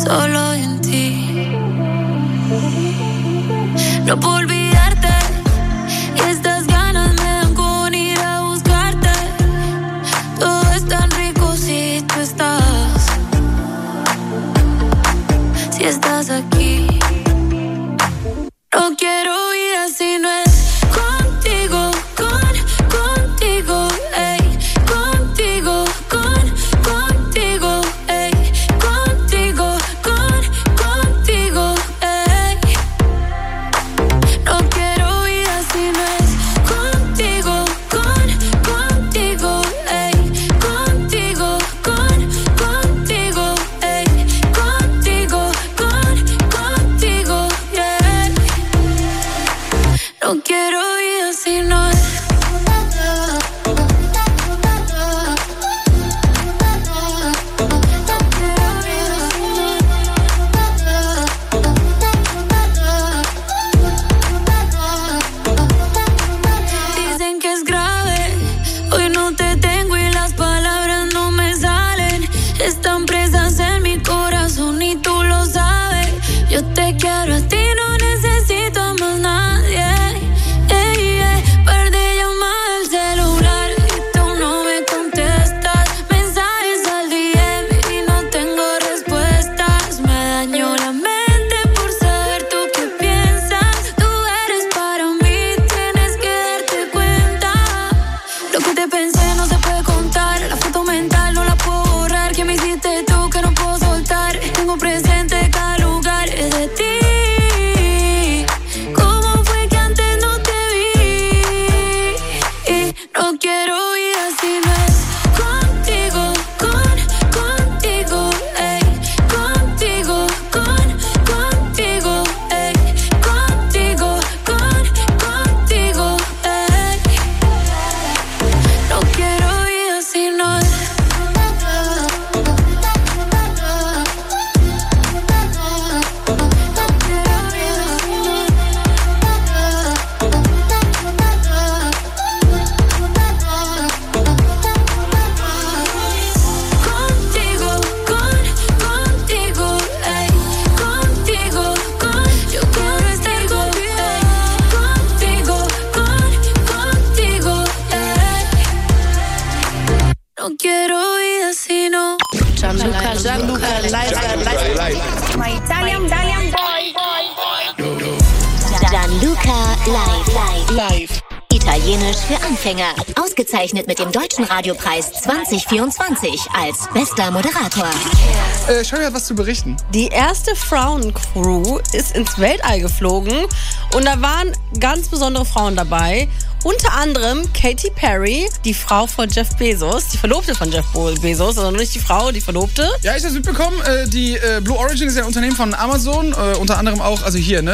solo en ti. No puedo olvidarte y estas ganas me dan con ir a buscarte. Todo es tan rico si tú estás, si estás aquí. No quiero vida si no es contigo, con, contigo, ey, contigo, con, contigo, ey, contigo, con, contigo, ey. No quiero vida si no es contigo, con, contigo, ey, contigo, con, contigo, ey, contigo, con, contigo, yeah. No quiero vida si no es. Dicen que es grave, hoy no te tengo y las palabras no me salen. Están presas en mi corazón y tú lo sabes. Yo te quiero a ti, no necesito a más nadie. Ey, ey, perdí llamada al celular y tú no me contestas. Mensajes al D M y no tengo respuestas. Me dañó la mente por saber tú qué piensas. Tú eres para mí, tienes que darte cuenta. Lo que te pensé no se puede contar. La foto mental no la puedo borrar. ¿Qué me hiciste tú que no puedo soltar? Tengo presente cada lugar es de ti. ¿Cómo fue que antes no te vi? Y no quiero vida si no es contigo, con, contigo, ey, contigo, con, contigo, ey, contigo, con, contigo, ey. No quiero vida si no es. Contigo, con, contigo, ey, contigo, con, yo quiero estar contigo, ey, contigo, con, contigo, ey. No quiero vida si no. Gianluca, Gianluca, live, live. My Italian, Italian boy. Gianluca live, live, live. Italienisch für Anfänger. Ausgezeichnet mit dem Deutschen Radiopreis zwanzig vierundzwanzig als bester Moderator. Äh, Sherry hat was zu berichten. Die erste Frauencrew ist ins Weltall geflogen und da waren ganz besondere Frauen dabei. Unter anderem Katy Perry, die Frau von Jeff Bezos, die Verlobte von Jeff Bezos, also nicht die Frau, die Verlobte. Ja, ich hab's mitbekommen. Äh, die äh, Blue Origin ist ja ein Unternehmen von Amazon, äh, unter anderem auch, also hier, ne?